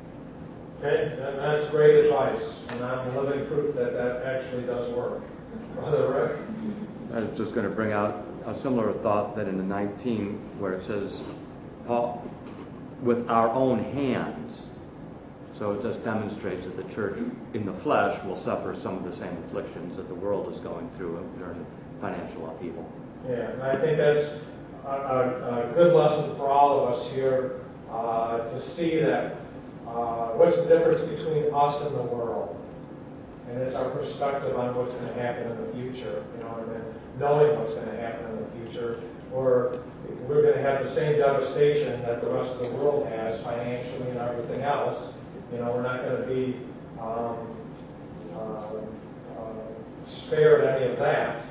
Okay, and that's great advice, and I'm living proof that that actually does work. Brother Rick? I was just going to bring out a similar thought that in the nineteen, where it says, Paul, with our own hands. So it just demonstrates that the church in the flesh will suffer some of the same afflictions that the world is going through during financial upheaval. Yeah, and I think that's a, a, a good lesson for all of us here uh, to see that uh, what's the difference between us and the world. And it's our perspective on what's going to happen in the future, you know, and then knowing what's going to happen in the future. Or we're going to have the same devastation that the rest of the world has financially and everything else. You know, we're not going to be um, uh, uh, spared any of that,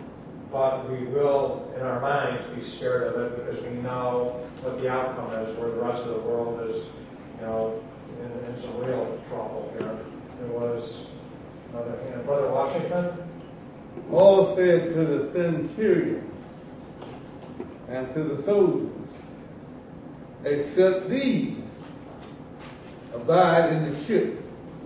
but we will, in our minds, be spared of it because we know what the outcome is, where the rest of the world is, you know, in, in some real trouble here. It was another hand. Brother Washington? Paul said to the centurion and to the soldiers, except these abide in the ship,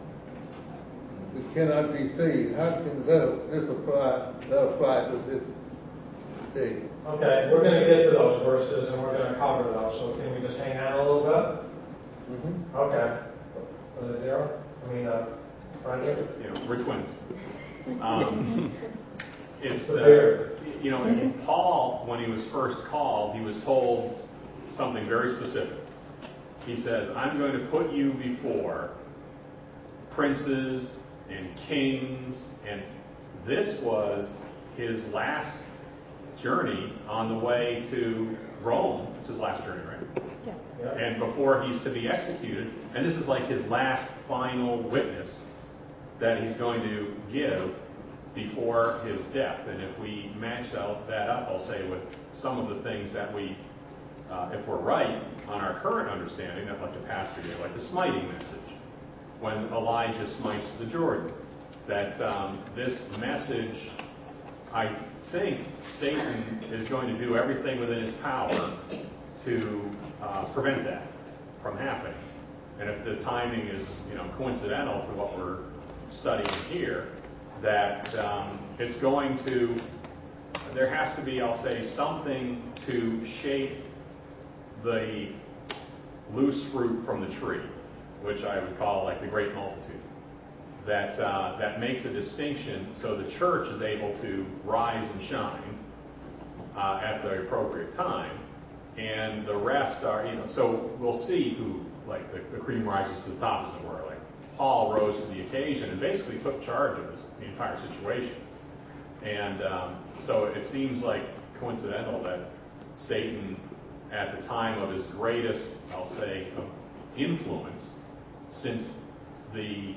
we cannot be saved. How can that, this apply, that apply to this day? Okay, we're going to get to those verses and we're going to cover those. So can we just hang on a little bit? Mm-hmm. Okay. Brother Darrell? I mean, uh, Friday? You know, we're twins. Um, it's, uh, you know, Paul, when he was first called, he was told something very specific. He says, I'm going to put you before princes and kings, and this was his last journey on the way to Rome. It's his last journey, right? Yes. Yeah. And before he's to be executed, and this is like his last final witness that he's going to give before his death. And if we match out that up, I'll say, with some of the things that we, uh, if we're right on our current understanding, that like the pastor gave, like the smiting message, when Elijah smites the Jordan, that um, this message, I think Satan is going to do everything within his power to uh, prevent that from happening. And if the timing is, you know, coincidental to what we're studying here, that um, it's going to, there has to be, I'll say, something to shake the loose fruit from the tree, which I would call like the great multitude, that uh, that makes a distinction so the church is able to rise and shine uh, at the appropriate time, and the rest are, you know, so we'll see who, like the, the cream rises to the top, as it were. Like Paul rose to the occasion and basically took charge of this, the entire situation. And um, so it seems like coincidental that Satan, at the time of his greatest, I'll say, influence, since the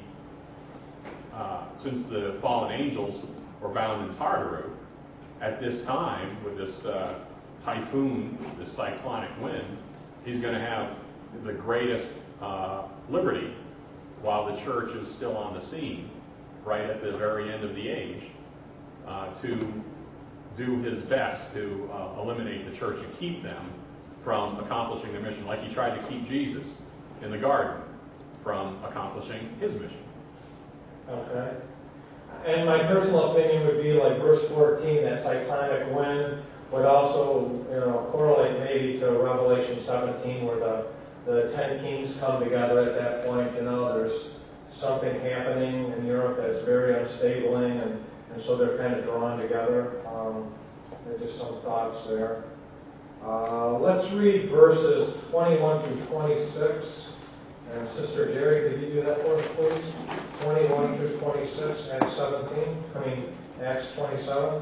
uh, since the fallen angels were bound in Tartaru, at this time with this uh, typhoon, this cyclonic wind, he's going to have the greatest uh, liberty while the church is still on the scene, right at the very end of the age, uh, to do his best to uh, eliminate the church and keep them from accomplishing their mission, like he tried to keep Jesus in the garden from accomplishing his mission. Okay. And my personal opinion would be like verse fourteen, that cyclonic wind would also, you know, correlate maybe to Revelation seventeen, where the, the ten kings come together at that point. You know, there's something happening in Europe that's very unstable, and, and so they're kind of drawn together. Um, there's just some thoughts there. Uh, let's read verses twenty-one through twenty-six. And Sister Jerry, could you do that for us, please? twenty-one through twenty-six, Acts seventeen. I mean, Acts twenty-seven.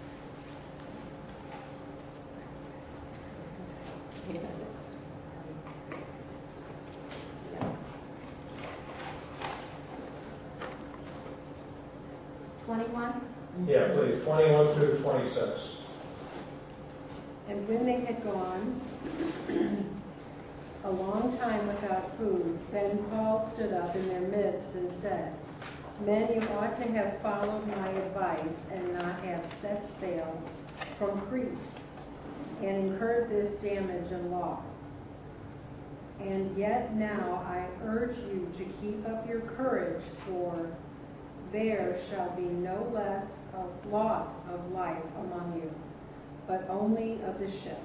twenty-one? Yeah, please. twenty-one through twenty-six. And when they had gone a long time without food, then Paul stood up in their midst and said, Men, you ought to have followed my advice and not have set sail from Crete and incurred this damage and loss. And yet now I urge you to keep up your courage, for there shall be no less of loss of life among you, but only of the ship.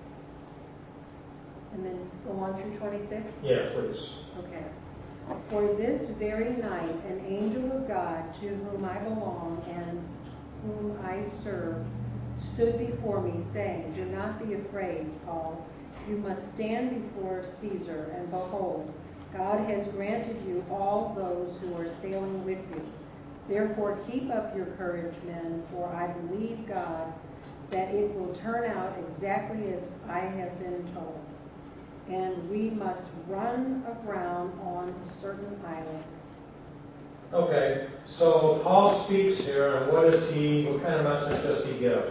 And then go on through twenty-six? Yeah, please. Okay. For this very night, an angel of God, to whom I belong and whom I serve, stood before me, saying, Do not be afraid, Paul. You must stand before Caesar, and behold, God has granted you all those who are sailing with you. Therefore keep up your courage, men, for I believe God that it will turn out exactly as I have been told. And we must run aground on a certain island. Okay, so Paul speaks here, and what is he, what kind of message does he give?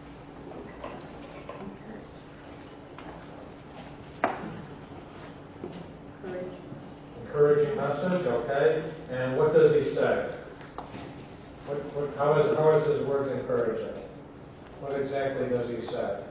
Courage. Encouraging message, okay. And what does he say? What, what, how, is, how is his words encouraging? What exactly does he say?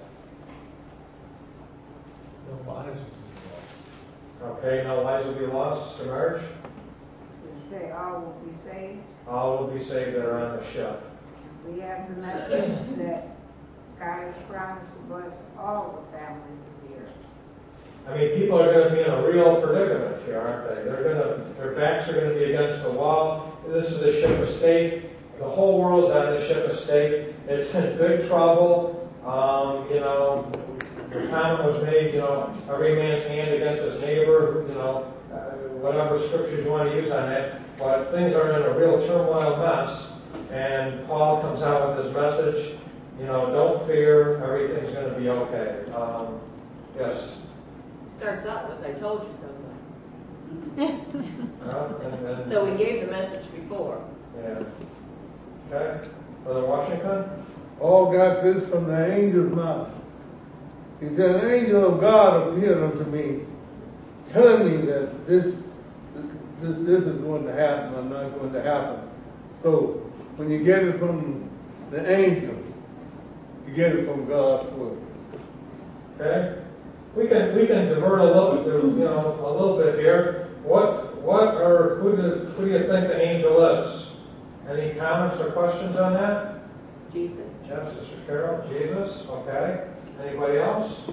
No lives will be lost. Okay, no lives will be lost. Sister Marge? Does it say all will be saved? All will be saved that are on the ship. We have the message that God has promised to bless all the families of the earth. I mean, people are going to be in a real predicament here, aren't they? They're going to, their backs are going to be against the wall. This is a ship of state. The whole world's on the ship of state. It's in big trouble. Um, you know, the comment was made, you know, every man's hand against his neighbor, you know, uh, whatever scriptures you want to use on that. But things are in a real turmoil mess. And Paul comes out with this message, you know, don't fear, everything's going to be okay. Um, yes? Starts out with, I told you so. Uh, and, and, So we gave the message before. Yeah. Okay. Brother Washington? All got this from the angel's mouth. He said, an angel of God appeared unto me, telling me that this, this, this is going to happen or not going to happen. So when you get it from the angel, you get it from God's word. Okay. We can we can divert a little bit, you know, a little bit here. What what or who does who do you think the angel is? Any comments or questions on that? Jesus. Yes, Sister Carol. Jesus. Okay. Anybody else?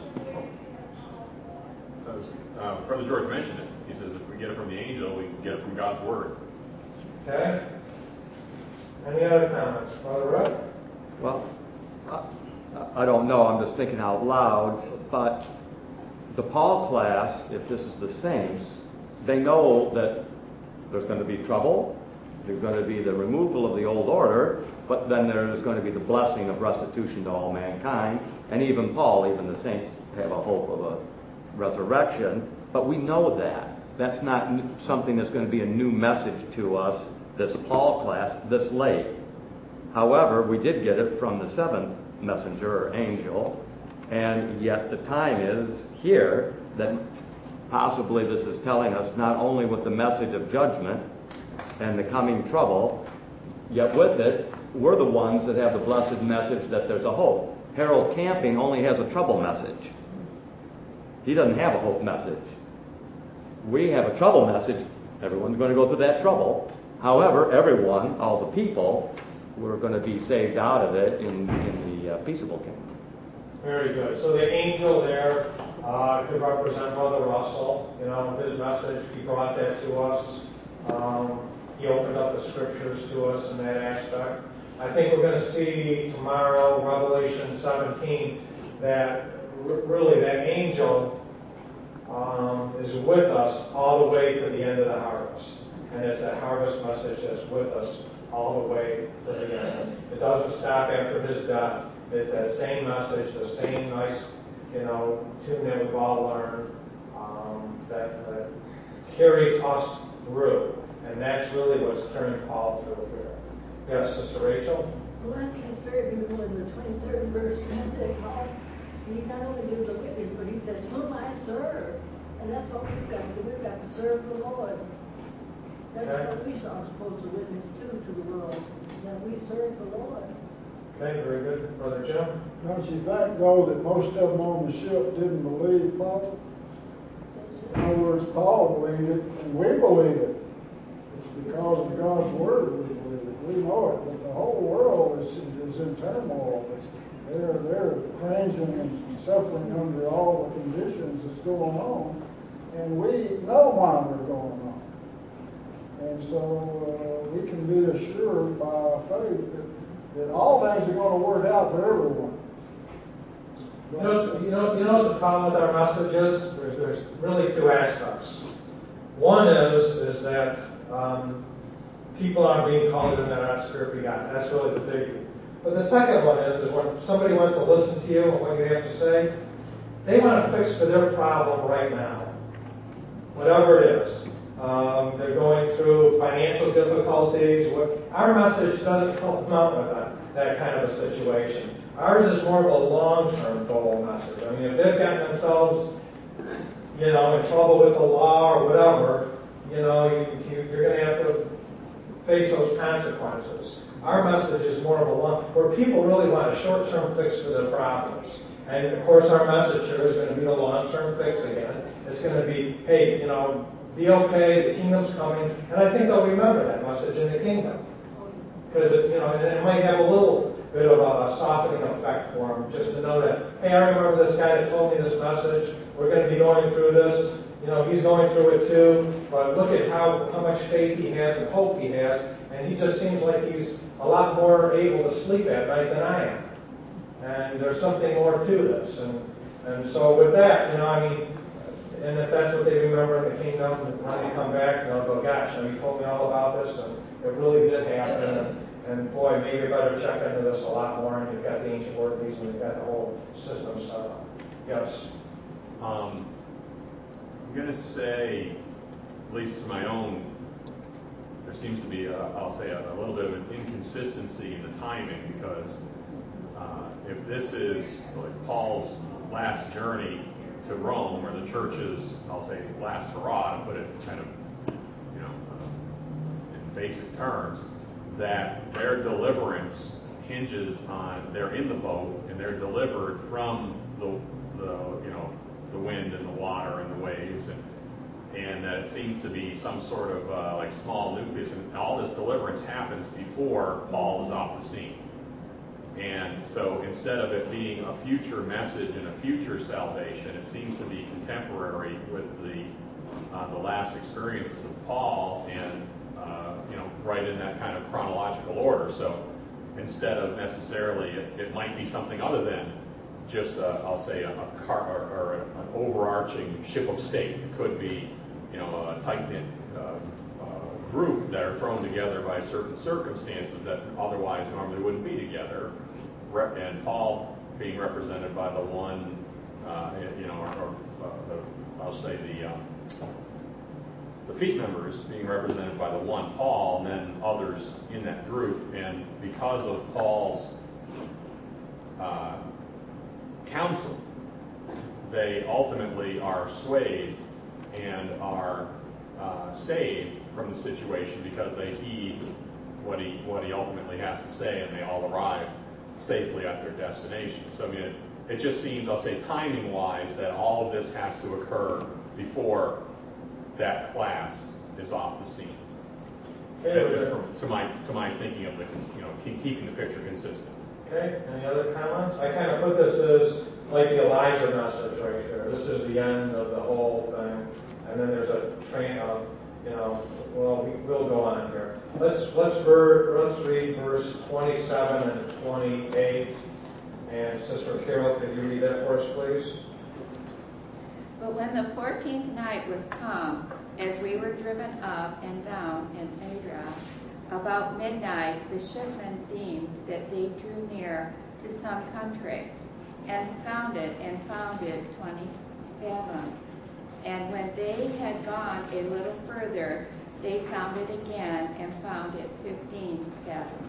Uh, Brother George mentioned it. He says if we get it from the angel, we can get it from God's word. Okay. Any other comments, Brother Rick? Well, I, I don't know. I'm just thinking out loud. But the Paul class, if this is the saints, they know that there's going to be trouble. There's going to be the removal of the old order, but then there's going to be the blessing of restitution to all mankind. And even Paul, even the saints, have a hope of a resurrection. But we know that. That's not something that's going to be a new message to us, this Paul class, this late. However, we did get it from the seventh messenger or angel, and yet the time is here that possibly this is telling us not only with the message of judgment and the coming trouble, yet with it, we're the ones that have the blessed message that there's a hope. Harold Camping only has a trouble message. He doesn't have a hope message. We have a trouble message. Everyone's going to go through that trouble. However, everyone, all the people, we're going to be saved out of it in, in the uh, peaceable kingdom. Very good. So the angel there uh, could represent Brother Russell. You know, his message, he brought that to us. Um, he opened up the scriptures to us in that aspect. I think we're going to see tomorrow, Revelation seventeen, that r- really that angel um, is with us all the way to the end of the harvest. And it's that harvest message that's with us all the way to the end. It doesn't stop after his death. It's that same message, the same nice, you know, tune that we've all learned um, that, that carries us through. And that's really what's carrying Paul through here. Yes, Sister Rachel? Well, I think it's very beautiful in the twenty-third verse that Paul, he not only gives a witness, but he says, whom I serve. And that's what we've got to do. We've got to serve the Lord. That's okay. what we are supposed to witness to, to the world, that we serve the Lord. Okay, very good. Brother Jim? Don't you think, though, that most of them on the ship didn't believe Paul? In other words, Paul believed it, and we believe it. It's because of God's Word we believe it. We know it, but the whole world is, is in turmoil. They're, they're cringing and suffering under all the conditions that's going on, and we know why they're going on. And so uh, we can be assured by our faith that, that all things are going to work out for everyone. You know, you know, you know what the problem with our message is? There's, there's really two aspects. One is is that um, people aren't being called in that are spirit begotten. That's really the biggie. But the second one is, is when somebody wants to listen to you and what you have to say, they want to fix for their problem right now. Whatever it is. Um, they're going through financial difficulties. What, our message doesn't help them out with that, that kind of a situation. Ours is more of a long-term goal message. I mean, if they've gotten themselves, you know, in trouble with the law or whatever, you know, you, you, you're going to have to face those consequences. Our message is more of a long, where people really want a short-term fix for their problems. And of course, our message here is going to be the long-term fix again. It's going to be, hey, you know, be okay, the kingdom's coming. And I think they'll remember that message in the kingdom. Because, it, you know, and it might have a little bit of a softening effect for them, just to know that, hey, I remember this guy that told me this message. We're going to be going through this. You know, he's going through it too. But look at how, how much faith he has and hope he has. And he just seems like he's a lot more able to sleep at night than I am. And there's something more to this. And, and so with that, you know, I mean, and if that's what they remember in the kingdom, when they come back, they'll go, gosh, you know, he told me all about this, and it really did happen. And, and boy, maybe you better check into this a lot more. And you've got the ancient worthies, and you've got the whole system set up. Yes? Um, I'm going to say at least to my own, there seems to be, a, I'll say, a, a little bit of an inconsistency in the timing, because uh, if this is like Paul's last journey to Rome, or the church's, I'll say, last hurrah, to put it kind of, you know, uh, in basic terms, that their deliverance hinges on, they're in the boat and they're delivered from the, the you know, the wind and the water and the waves, and and that it seems to be some sort of uh, like small nucleus, and all this deliverance happens before Paul is off the scene. And so instead of it being a future message and a future salvation, it seems to be contemporary with the uh, the last experiences of Paul, and uh, you know, right in that kind of chronological order. So instead of necessarily, it, it might be something other than just, a, I'll say, a, a car or, or an overarching ship of state. It could be, you know, a tight-knit uh, uh, group that are thrown together by certain circumstances that otherwise normally wouldn't be together. And Paul being represented by the one, uh, you know, or, or uh, I'll say the um, the feet members being represented by the one Paul, and then others in that group. And because of Paul's uh, counsel, they ultimately are swayed and are uh, saved from the situation, because they heed what he what he ultimately has to say, and they all arrive safely at their destination. So I mean, it, it just seems, I'll say, timing-wise, that all of this has to occur before that class is off the scene. Okay, from, to my to my thinking of the, you know, keep, keeping the picture consistent. Okay, any other comments? I kind of put this as like the Elijah message right here. This is the end of the whole thing, and then there's a train of, you know, well, we, we'll go on here. Let's let's ver, let's read verse twenty-seven and twenty-eight. And Sister Carol, could you read that for us, please? But when the fourteenth night was come, as we were driven up and down in Adria, about midnight the shipmen deemed that they drew near to some country, and found it, and found it twenty fathoms. And when they had gone a little further, they found it again, and found it fifteen fathoms.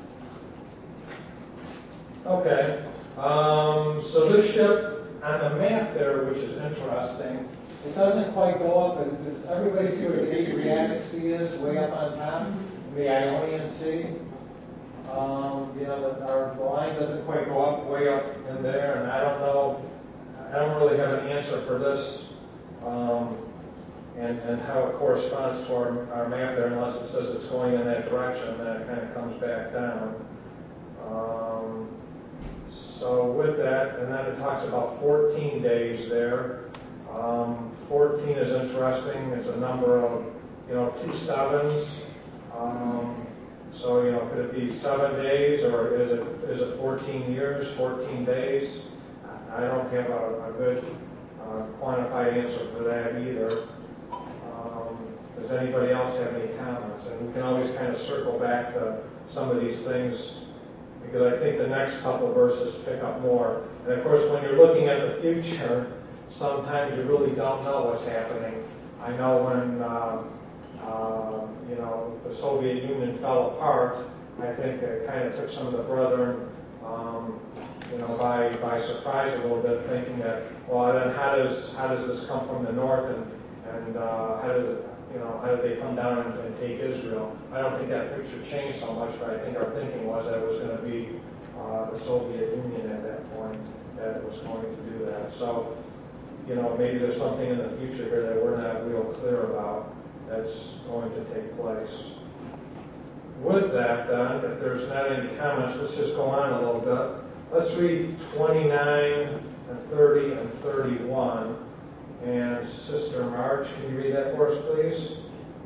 Okay. Um, so this ship on the map there, which is interesting, it doesn't quite go up. And does everybody see where the Adriatic Sea is, way up on top? The Ionian Sea. Um, you know, the, our the line doesn't quite go up, way up in there, and I don't know. I don't really have an answer for this, um, and and how it corresponds to our, our map there, unless it says it's going in that direction, and then it kind of comes back down. Um, So with that, and then it talks about fourteen days there. Um, fourteen is interesting. It's a number of, you know, two sevens. Um, so, you know, could it be seven days, or is it is it fourteen years, fourteen days? I don't have a, a good uh, quantified answer for that either. Um, does anybody else have any comments? And we can always kind of circle back to some of these things, because I think the next couple verses pick up more. And of course, when you're looking at the future, sometimes you really don't know what's happening. I know when uh, uh, you know, the Soviet Union fell apart, I think it kind of took some of the brethren, um, you know, by by surprise a little bit, thinking that, well, then how does how does this come from the north, and and uh, how does it, you know, how did they come down and, and take Israel? I don't think that picture changed so much, but I think our thinking was that it was going to be uh, the Soviet Union at that point that was going to do that. So, you know, maybe there's something in the future here that we're not real clear about that's going to take place. With that, then, if there's not any comments, let's just go on a little bit. Let's read twenty-nine and thirty and thirty-one. And Sister Marge, can you read that for us, please?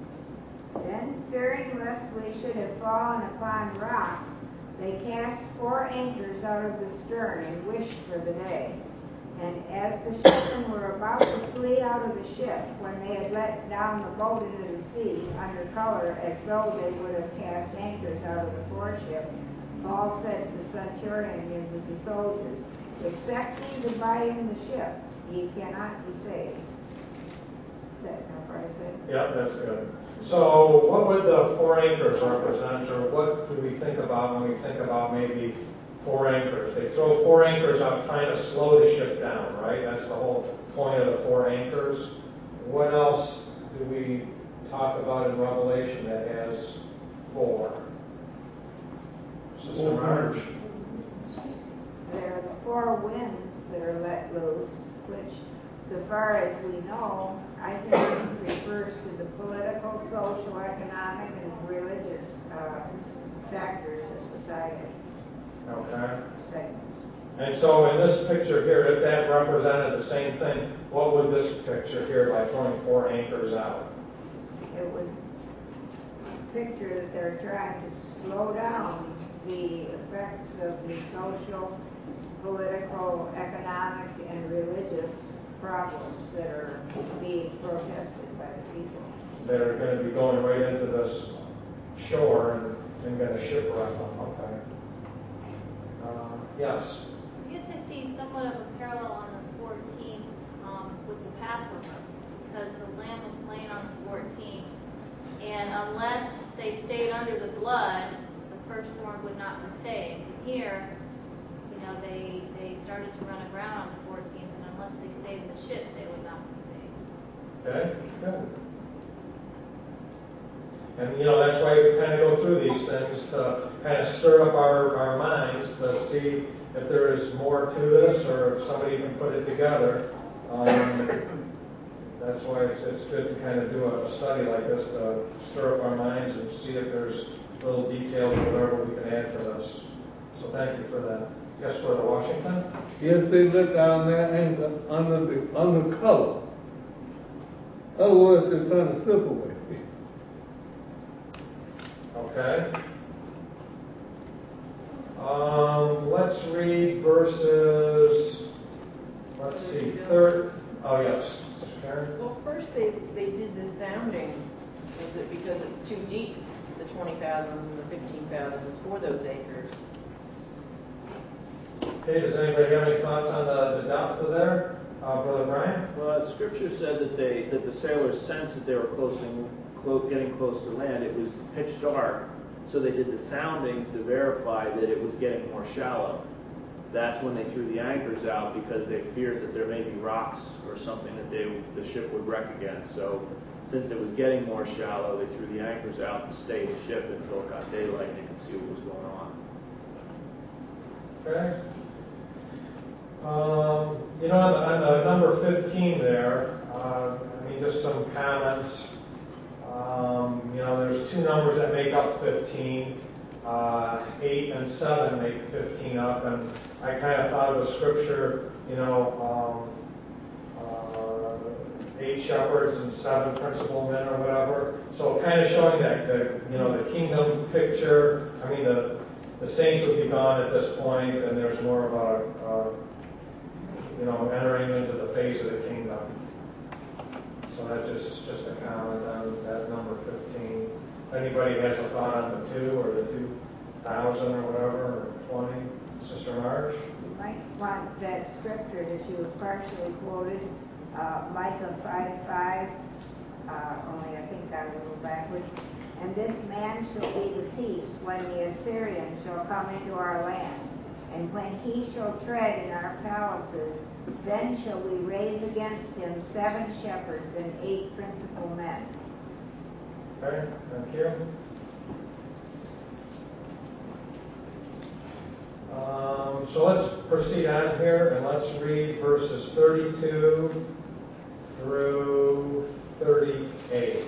Then, fearing lest we should have fallen upon rocks, they cast four anchors out of the stern and wished for the day. And as the shipmen were about to flee out of the ship, when they had let down the boat into the sea, under color as though they would have cast anchors out of the foreship, Paul said to the centurion and to the soldiers, "Except ye divide in the ship, ye cannot be saved." that, how far is it? Yep, that's good. So what would the four anchors represent, or what do we think about when we think about maybe four anchors? They throw four anchors out trying to slow the ship down, right? That's the whole point of the four anchors. What else do we talk about in Revelation that has four? Sister Marge? There are the four winds that are let loose, which, so far as we know, I think refers to the political, social, economic, and religious uh, factors of society. Okay. Segments. And so in this picture here, if that represented the same thing, what would this picture here by throwing four anchors out? It would picture that they're trying to slow down the effects of the social, political, economic, and religious problems that are being protested by the people. That are going to be going right into this shore and, and going to shipwreck them. Okay. Uh, yes? I guess I see somewhat of a parallel on the fourteenth um, with the Passover, because the lamb was slain on the fourteenth, and unless they stayed under the blood, the firstborn would not be saved. And here, you know, they they started to run aground on the fourteenth, and unless they stayed in the ship, they would not be saved. Okay, good. And, you know, that's why we kind of go through these things to kind of stir up our, our minds to see if there is more to this or if somebody can put it together. Um, that's why it's, it's good to kind of do a study like this to stir up our minds and see if there's little details or whatever we can add to this. So thank you for that. Yes, Brother Washington? Yes, they let down their anchor under the under color. Otherwise, they're trying to slip away. Okay. Um, let's read verses, let's see, third, oh yes, Sister Karen? Well, first they, they did the sounding. Was it because it's too deep, the twenty fathoms and the fifteen fathoms for those anchors? Okay, does anybody have any thoughts on the, the depth of there? Uh, Brother Brian? Well, Scripture said that they that the sailors sensed that they were closing, close, getting close to land. It was pitch dark, so they did the soundings to verify that it was getting more shallow. That's when they threw the anchors out because they feared that there may be rocks or something that they the ship would wreck against. So since it was getting more shallow, they threw the anchors out to stay the ship until it got daylight and they could see what was going on. Okay. Um, you know, on the, on the number fifteen there, uh, I mean, just some comments. Um, you know, there's two numbers that make up fifteen. Uh, eight and seven make fifteen up, and I kind of thought of the scripture, you know, um, uh, eight shepherds and seven principal men or whatever. So kind of showing that, the, you know, the kingdom picture. I mean, the the saints would be gone at this point, and there's more of a, uh, you know, entering into the face of the kingdom. So that's just, just a comment on that number fifteen. If anybody has a thought on the two or the two thousand or whatever, or twenty, Sister Marge? You might want that scripture that you have partially quoted, uh, Micah five five, uh, only I think got a little backwards. And this man shall be the peace when the Assyrian shall come into our land. And when he shall tread in our palaces, then shall we raise against him seven shepherds and eight principal men. Okay, thank you. Um, so let's proceed on here and let's read verses thirty-two through thirty-eight.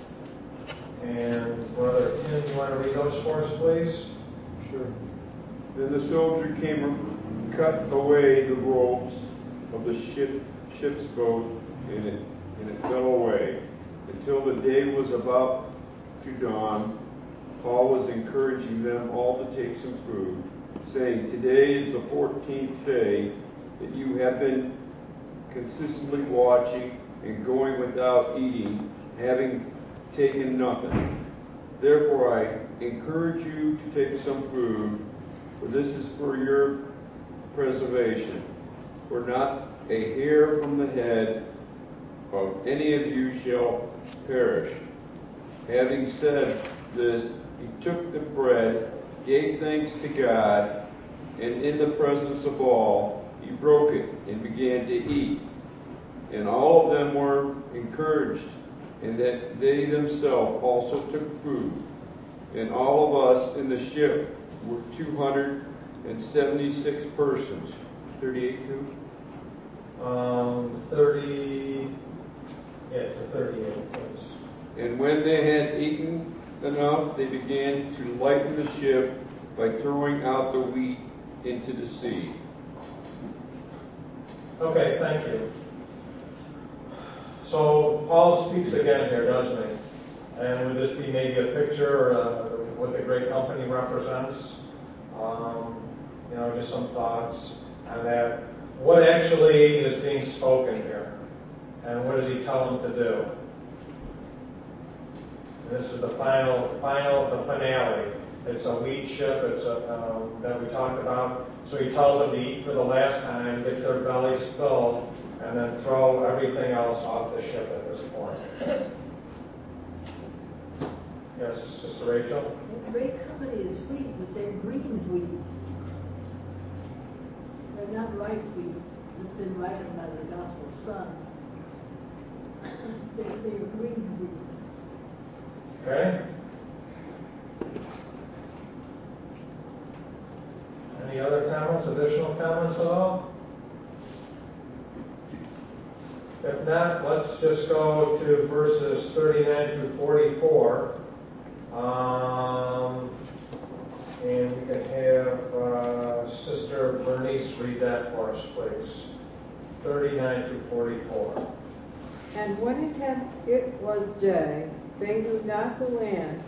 And Brother Tim, you want to read those for us, please? Sure. Then the soldier came and cut away the ropes of the ship, ship's boat, and it, and it fell away. Until the day was about to dawn, Paul was encouraging them all to take some food, saying, "Today is the fourteenth day that you have been consistently watching and going without eating, having taken nothing. Therefore I encourage you to take some food, for this is for your preservation. For not a hair from the head of any of you shall perish. Having said this, he took the bread, gave thanks to God, and in the presence of all, he broke it and began to eat. And all of them were encouraged, and that they themselves also took food. And all of us in the ship were two hundred seventy-six persons. thirty-eight too? Um, thirty, yeah, it's a thirty-eight, please. And when they had eaten enough, they began to lighten the ship by throwing out the wheat into the sea. Okay, thank you. So Paul speaks again here, doesn't he? And would this be maybe a picture of uh, what the great company represents? Um, you know, just some thoughts on that. What actually is being spoken here? And what does he tell them to do? And this is the final, final, the finale. It's a wheat ship. It's a, um, that we talked about. So he tells them to eat for the last time, get their bellies filled, and then throw everything else off the ship at this point. Yes, Sister Rachel? The great company is wheat, but they're green wheat. They're not ripe wheat. It's been ripened by the gospel sun. They're, they're green wheat. Okay. Any other comments, additional comments at all? If not, let's just go to verses thirty-nine through forty-four. Um, and we can have uh, Sister Bernice read that for us, please. thirty-nine through forty-four. And when it had it was day, they knew not the land,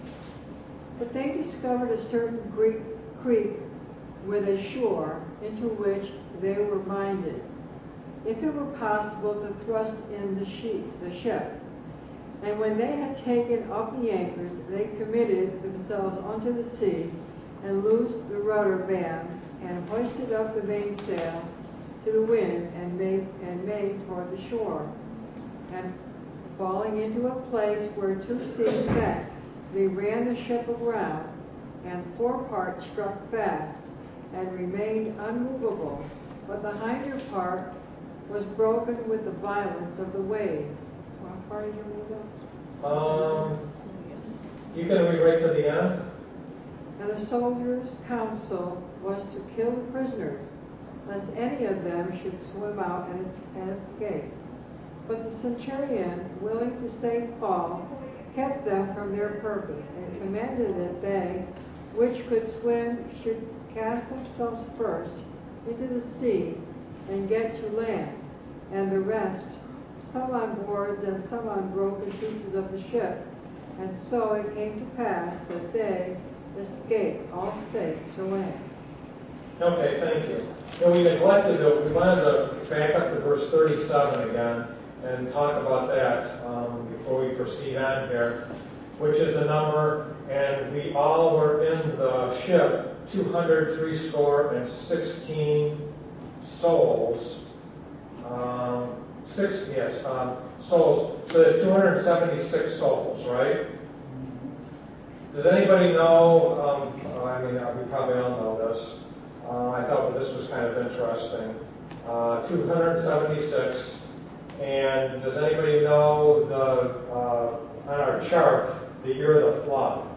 but they discovered a certain Greek creek with a shore, into which they were minded, if it were possible to thrust in the sheep, the ship. And when they had taken up the anchors, they committed themselves unto the sea, and loosed the rudder bands, and hoisted up the mainsail to the wind, and made and made toward the shore. And falling into a place where two seas met, they ran the ship aground, and four parts struck fast, and remained unmovable, but the hinder part was broken with the violence of the waves. How far did you read that? Um, you can read right to the end. And the soldiers' counsel was to kill the prisoners, lest any of them should swim out and, and escape. But the centurion, willing to save Paul, kept them from their purpose, and commanded that they, which could swim, should cast themselves first into the sea and get to land, and the rest, some on boards and some on broken pieces of the ship. And so it came to pass that they escaped all safe to land. Okay, thank you. Now we neglected to, we wanted to back up to verse thirty-seven again and talk about that um, before we proceed on here, which is the number, and we all were in the ship, two hundred three score and sixteen souls. Um, six, yes, um, souls. So there's two hundred seventy-six souls, right? Does anybody know, um, I mean, we probably all know this. Uh, I thought that this was kind of interesting. Uh, two hundred seventy-six. And does anybody know the uh, on our chart the year of the flood?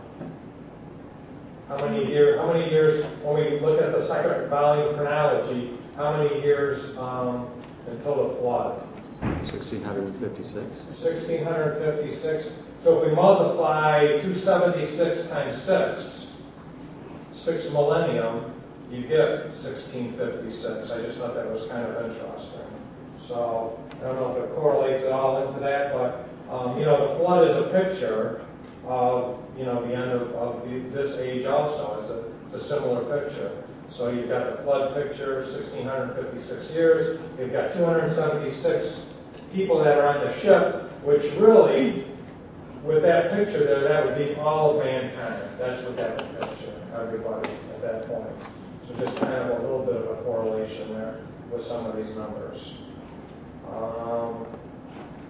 How many years? How many years? When we look at the second volume chronology, how many years um, until the flood? sixteen fifty-six. sixteen fifty-six. So if we multiply two hundred seventy-six times six, six millennium, you get sixteen fifty-six. I just thought that was kind of interesting. So I don't know if it correlates at all into that, but um, you know, the flood is a picture of you know the end of, of the, this age also. It's a, it's a similar picture. So you've got the flood picture, sixteen fifty-six years. You've got two hundred seventy-six people that are on the ship, which really, with that picture there, that would be all of mankind. That's what that would picture, everybody at that point. So just kind of a little bit of a correlation there with some of these numbers. Um,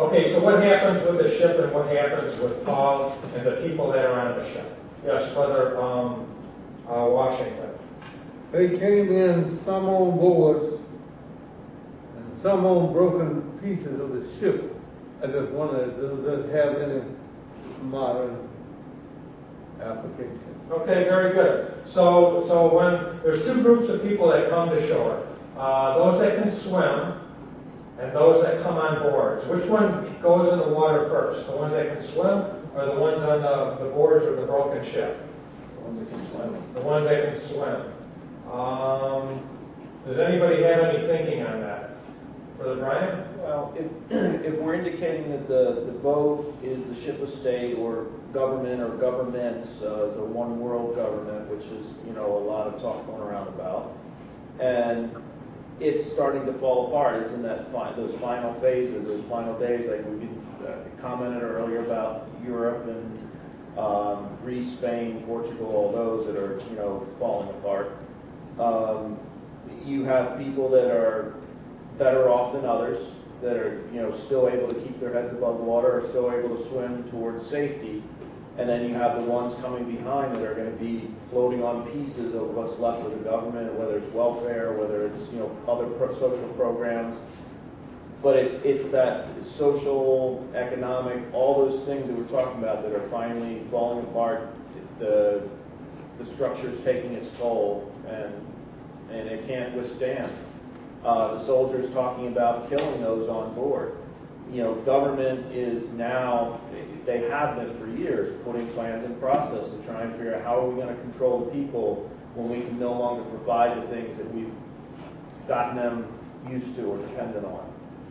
Okay, so what happens with the ship and what happens with Paul and the people that are on the ship? Yes, Brother um, uh, Washington. They came in, some on boards, and some on broken pieces of the ship. I just wonder, does this have any modern application? Okay, very good. So, so when there's two groups of people that come to shore, uh, those that can swim and those that come on boards. Which one goes in the water first? The ones that can swim, or the ones on the, the boards of the broken ship? The ones that can swim. The ones that can swim. Um, does anybody have any thinking on that? Brother Brian? Well, if, if we're indicating that the, the boat is the ship of state or government or governments uh, is a one world government, which is, you know, a lot of talk going around about, and it's starting to fall apart. It's in that fi- those final phases, those final days. Like we uh, commented earlier about Europe and um, Greece, Spain, Portugal, all those that are, you know, falling apart. Um, you have people that are better off than others, that are, you know, still able to keep their heads above water, or still able to swim towards safety. And then you have the ones coming behind that are going to be floating on pieces of what's left of the government, whether it's welfare, whether it's, you know, other pro- social programs. But it's it's that social, economic, all those things that we're talking about that are finally falling apart. The the structure's taking its toll, and and it can't withstand. Uh, the soldiers talking about killing those on board. You know, government is now, they have been for years, putting plans in process to try and figure out how are we going to control the people when we can no longer provide the things that we've gotten them used to or dependent on.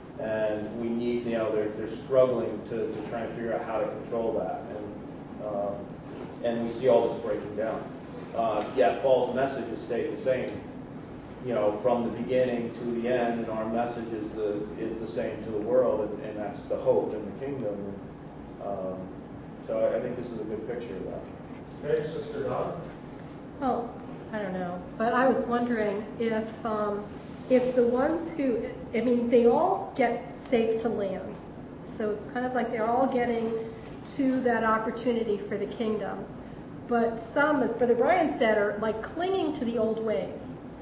And we need, you know, they're, they're struggling to, to try and figure out how to control that. And um, and we see all this breaking down. Uh, yet Paul's message has stayed the same, you know, from the beginning to the end, and our message is the is the same to the world, and, and that's the hope in the kingdom. And, um, so I, I think this is a good picture of that. Okay, Sister Dawn? Well, I don't know, but I was wondering if um, if the ones who, I mean, they all get safe to land, so it's kind of like they're all getting to that opportunity for the kingdom. But some, as Brother Brian said, are like clinging to the old ways.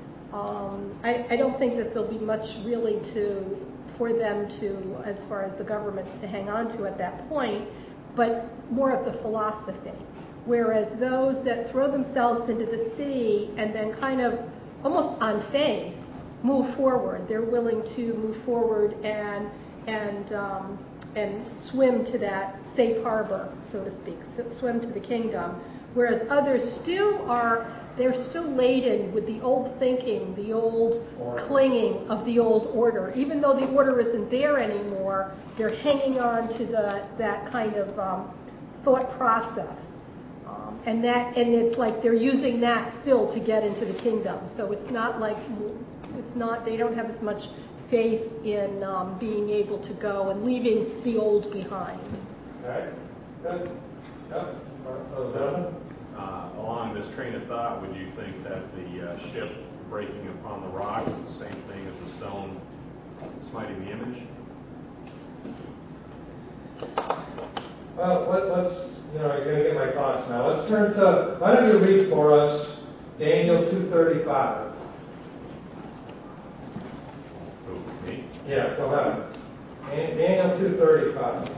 Um, I, I don't think that there'll be much really to for them to, as far as the governments to hang on to at that point, but more of the philosophy. Whereas those that throw themselves into the sea and then kind of almost on faith move forward, they're willing to move forward and and um, and swim to that safe harbor, so to speak, swim to the kingdom. Whereas others still are, they're still laden with the old thinking, the old order. Clinging of the old order. Even though the order isn't there anymore, they're hanging on to the that kind of um, thought process. Um, and that, and it's like they're using that still to get into the kingdom. So it's not like, it's not, they don't have as much faith in um, being able to go and leaving the old behind. Okay, good. Yep. So, uh, along this train of thought, would you think that the uh, ship breaking upon the rocks is the same thing as the stone smiting the image? Well, let, let's, you know, you're going to get my thoughts now. Let's turn to, why don't you read for us Daniel two thirty-five. Who, me? Yeah, go ahead. Daniel two thirty-five.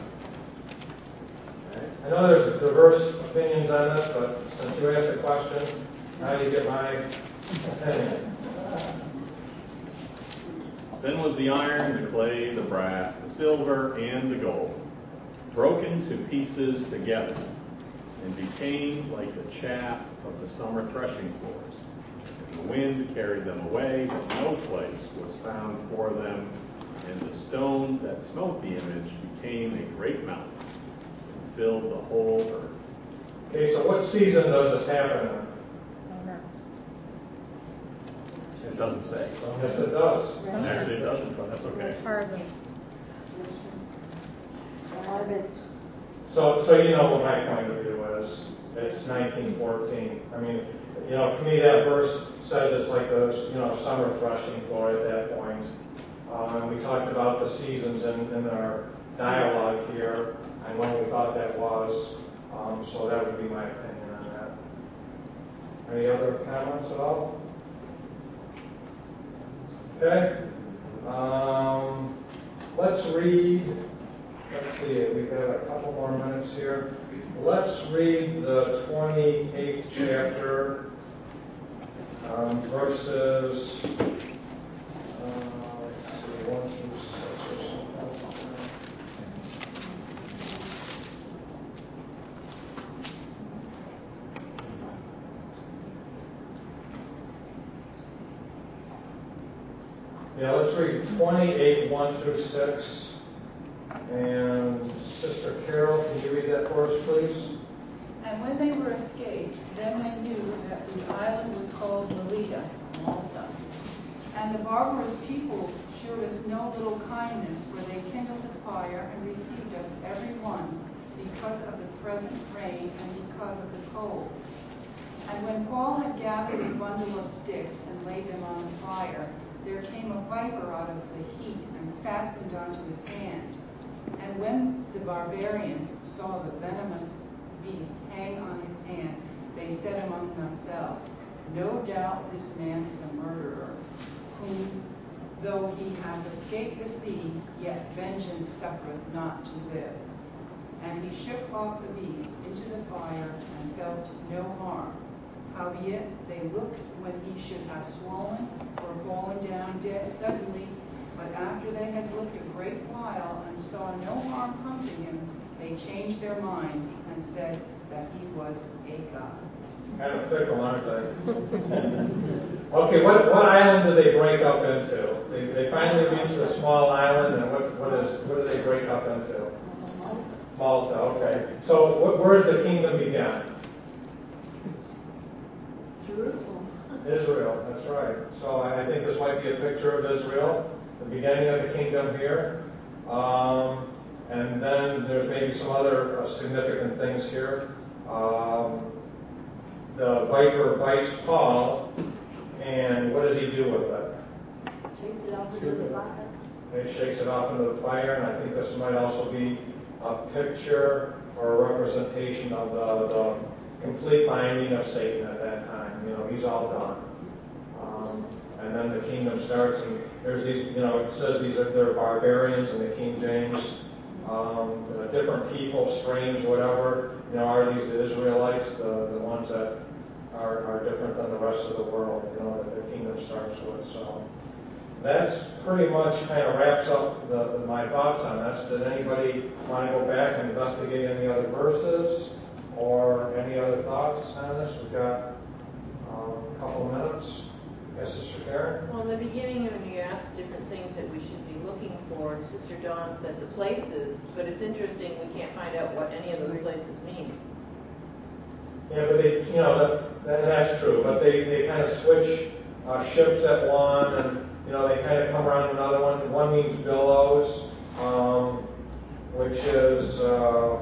I know there's diverse opinions on this, but since you asked the question, now you get my opinion. Then was the iron, the clay, the brass, the silver, and the gold broken to pieces together, and became like the chaff of the summer threshing floors. And the wind carried them away, but no place was found for them. And the stone that smote the image became a great mountain, and filled the whole earth. Okay, so what season does this happen in? It doesn't say. Yes, it does. Actually, it doesn't, but that's okay. Harvest. Harvest. So, so you know what my point of view is. It's nineteen fourteen. I mean, you know, to me that verse says it's like the, you know, summer threshing floor at that point. Um, and we talked about the seasons in, in our dialogue here and when we thought that was. Um, so that would be my opinion on that. Any other comments at all? Okay. Um, let's read, let's see, we've got a couple more minutes here. Let's read the twenty-eighth chapter, um, verses, uh, let's see, one through six or something. Yeah, let's read twenty-eight, one through six. And Sister Carol, can you read that for us, please? And when they were escaped, then they knew that the island was called Melita, Malta. And the barbarous people showed us no little kindness, for they kindled a fire and received us every one because of the present rain and because of the cold. And when Paul had gathered a bundle of sticks and laid them on the fire, there came a viper out of the heat and fastened onto his hand. And when the barbarians saw the venomous beast hang on his hand, they said among themselves, "No doubt this man is a murderer, whom, though he hath escaped the sea, yet vengeance suffereth not to live." And he shook off the beast into the fire and felt no harm. Howbeit they looked when he should have swollen or fallen down dead suddenly. But after they had looked a great while and saw no harm come to him, they changed their minds and said that he was a god. Kind of fickle, aren't they? Okay, what, what island did they break up into? They, they finally reached a small island, and what, what is what did they break up into? Malta, okay. So what, where's the kingdom began? Jerusalem. Israel, that's right. So I think this might be a picture of Israel, the beginning of the kingdom here. Um, and then there's maybe some other uh, significant things here. Um, the viper bites Paul, and what does he do with it? Shakes it off into the fire. It shakes it off into the fire, and I think this might also be a picture or a representation of the, the complete binding of Satan at that time. You know, he's all done. Um, and then the kingdom starts, and there's these, you know, it says these are they're barbarians in the King James, um, the different people, strange, whatever. You know, are these the Israelites, the, the ones that are, are different than the rest of the world? You know, that the kingdom starts with. So that's pretty much kind of wraps up the, the, my thoughts on this. Did anybody want to go back and investigate any other verses or any other thoughts on this? We've got um, a couple of minutes. Yes, Sister Karen? Well, in the beginning, when you asked different things that we should be looking for, Sister Dawn said the places, but it's interesting we can't find out what any of those places mean. Yeah, but they, you know, that, that, that's true, but they, they kind of switch uh, ships at one, and, you know, they kind of come around another one. One means billows, um, which is, uh,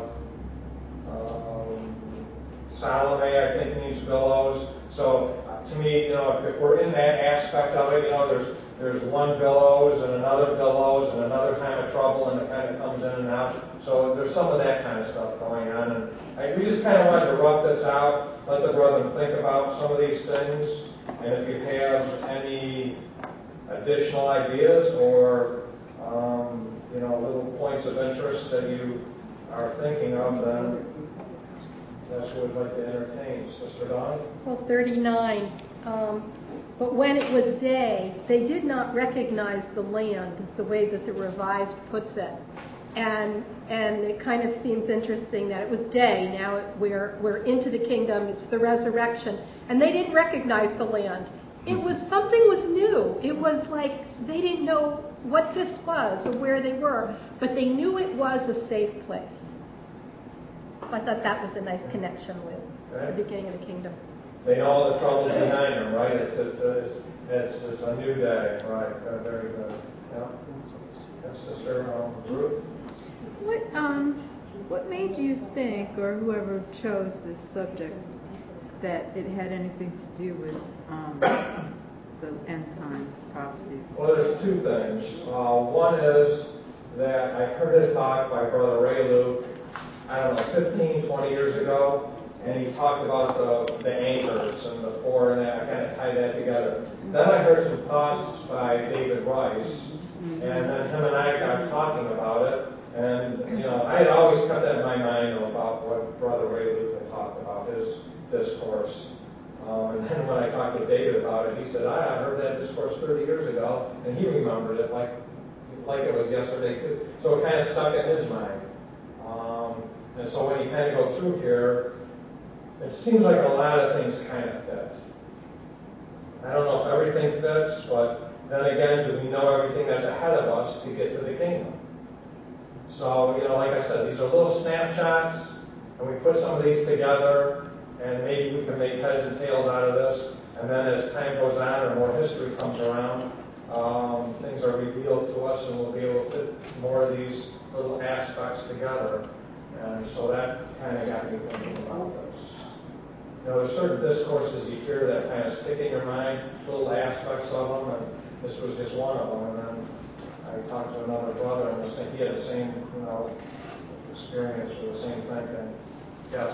um, Salome, I think, means billows. So, to me, you know, if, if we're in that aspect of it, you know, there's there's one billows and another billows and another kind of trouble, and it kind of comes in and out. So there's some of that kind of stuff going on, and I, we just kind of wanted to rough this out, let the brethren think about some of these things, and if you have any additional ideas or um, you know, little points of interest that you are thinking of, then that's what we'd like to entertain. Sister Dawn? Well, thirty-nine. Um, but when it was day, they did not recognize the land, is the way that the Revised puts it. And and it kind of seems interesting that it was day. Now it, we're we're into the kingdom. It's the resurrection, and they didn't recognize the land. It was something was new. It was like they didn't know what this was or where they were, but they knew it was a safe place. So I thought that was a nice connection with okay. the beginning of the kingdom. They know all the troubles behind them, right? It's it's it's, it's, it's a new day, right? Uh, very good. Yeah. yeah Sister um, Ruth. What um what made you think, or whoever chose this subject, that it had anything to do with um, the end times prophecies? Well, there's two things. Uh, one is that I heard a talk by Brother Ray Luke, I don't know, fifteen, twenty years ago, and he talked about the, the anchors and the four, and I kind of tied that together. Then I heard some thoughts by David Rice, and then him and I got talking about it, and, you know, I had always kept that in my mind about what Brother Ray Luke had talked about, his discourse. Um, and then when I talked with David about it, he said, I heard that discourse thirty years ago, and he remembered it like like it was yesterday too. So it kind of stuck in his mind. Um, and so when you kind of go through here, it seems like a lot of things kind of fit. I don't know if everything fits, but then again, do we know everything that's ahead of us to get to the kingdom? So, you know, like I said, these are little snapshots, and we put some of these together, and maybe we can make heads and tails out of this. And then as time goes on or more history comes around, um, things are revealed to us, and we'll be able to put more of these little aspects together. And so that kind of got me thinking about this. You know, there's certain discourses you hear that kind of stick in your mind, little aspects of them, and this was just one of them. And then I talked to another brother, and he had the same, you know, experience with the same thing. And yes.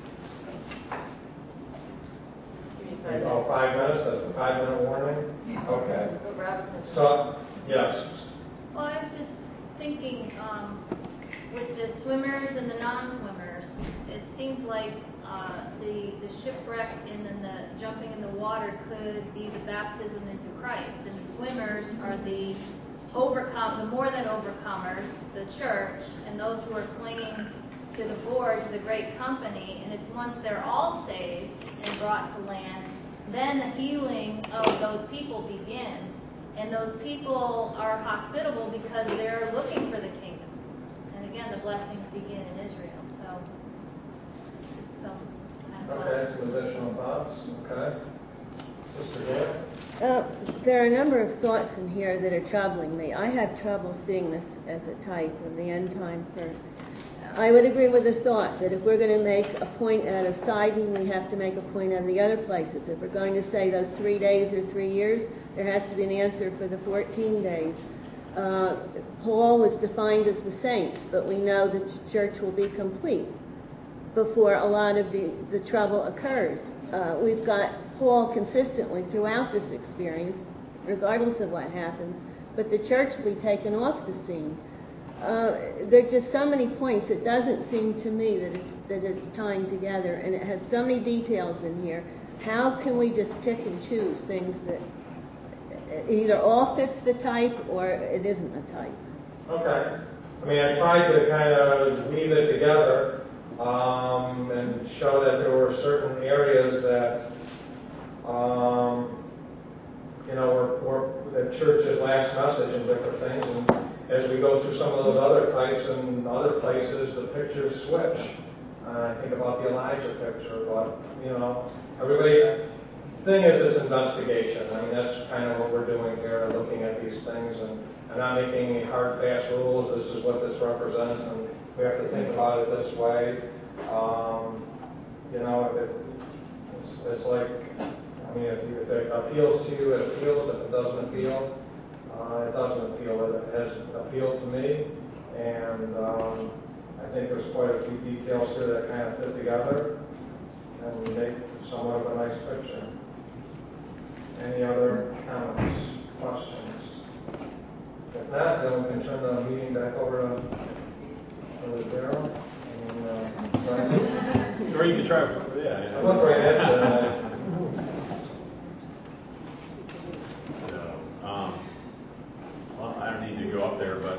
Five oh, five minutes? That's the five-minute warning? Okay. So, So, yes. Well, I was just thinking, um, with the swimmers and the non-swimmers, it seems like uh, the the shipwreck and then the jumping in the water could be the baptism into Christ, and the swimmers are the overcome, the more than overcomers, the church, and those who are clinging to the board, to the great company. And it's once they're all saved and brought to land, then the healing of those people begin. And those people are hospitable because they're looking for the kingdom. And again, the blessings begin in Israel. So, just some kind of Okay, some additional thoughts. Okay. Sister Gail? Uh, there are a number of thoughts in here that are troubling me. I have trouble seeing this as a type of the end time for. I would agree with the thought that if we're going to make a point out of Sidon, we have to make a point out of the other places. If we're going to say those three days or three years, there has to be an answer for the fourteen days. Uh, Paul was defined as the saints, but we know that the church will be complete before a lot of the, the trouble occurs. Uh, we've got Paul consistently throughout this experience, regardless of what happens, but the church will be taken off the scene. Uh, there are just so many points. It doesn't seem to me that it's that it's tying together, and it has so many details in here. How can we just pick and choose things that either all fits the type or it isn't the type? Okay. I mean, I tried to kind of weave it together um, and show that there were certain areas that, um, you know, were, were the church's last message and different things. And as we go through some of those other types and other places, the pictures switch. Uh, I think about the Elijah picture, but, you know, everybody, the thing is this investigation. I mean, that's kind of what we're doing here, looking at these things, and I'm not making any hard, fast rules. This is what this represents, and we have to think about it this way. Um, you know, it, it's, it's like, I mean, if, you, if it appeals to you, it appeals. If it doesn't appeal, Uh, it doesn't appeal. It has appealed to me, and um, I think there's quite a few details here that kind of fit together and make somewhat of a nice picture. Any other comments, questions? If not, then we can turn the meeting back over to, to Darrell. And, uh, or you can try, yeah. I look right at you. So, um, well, I don't need to go up there, but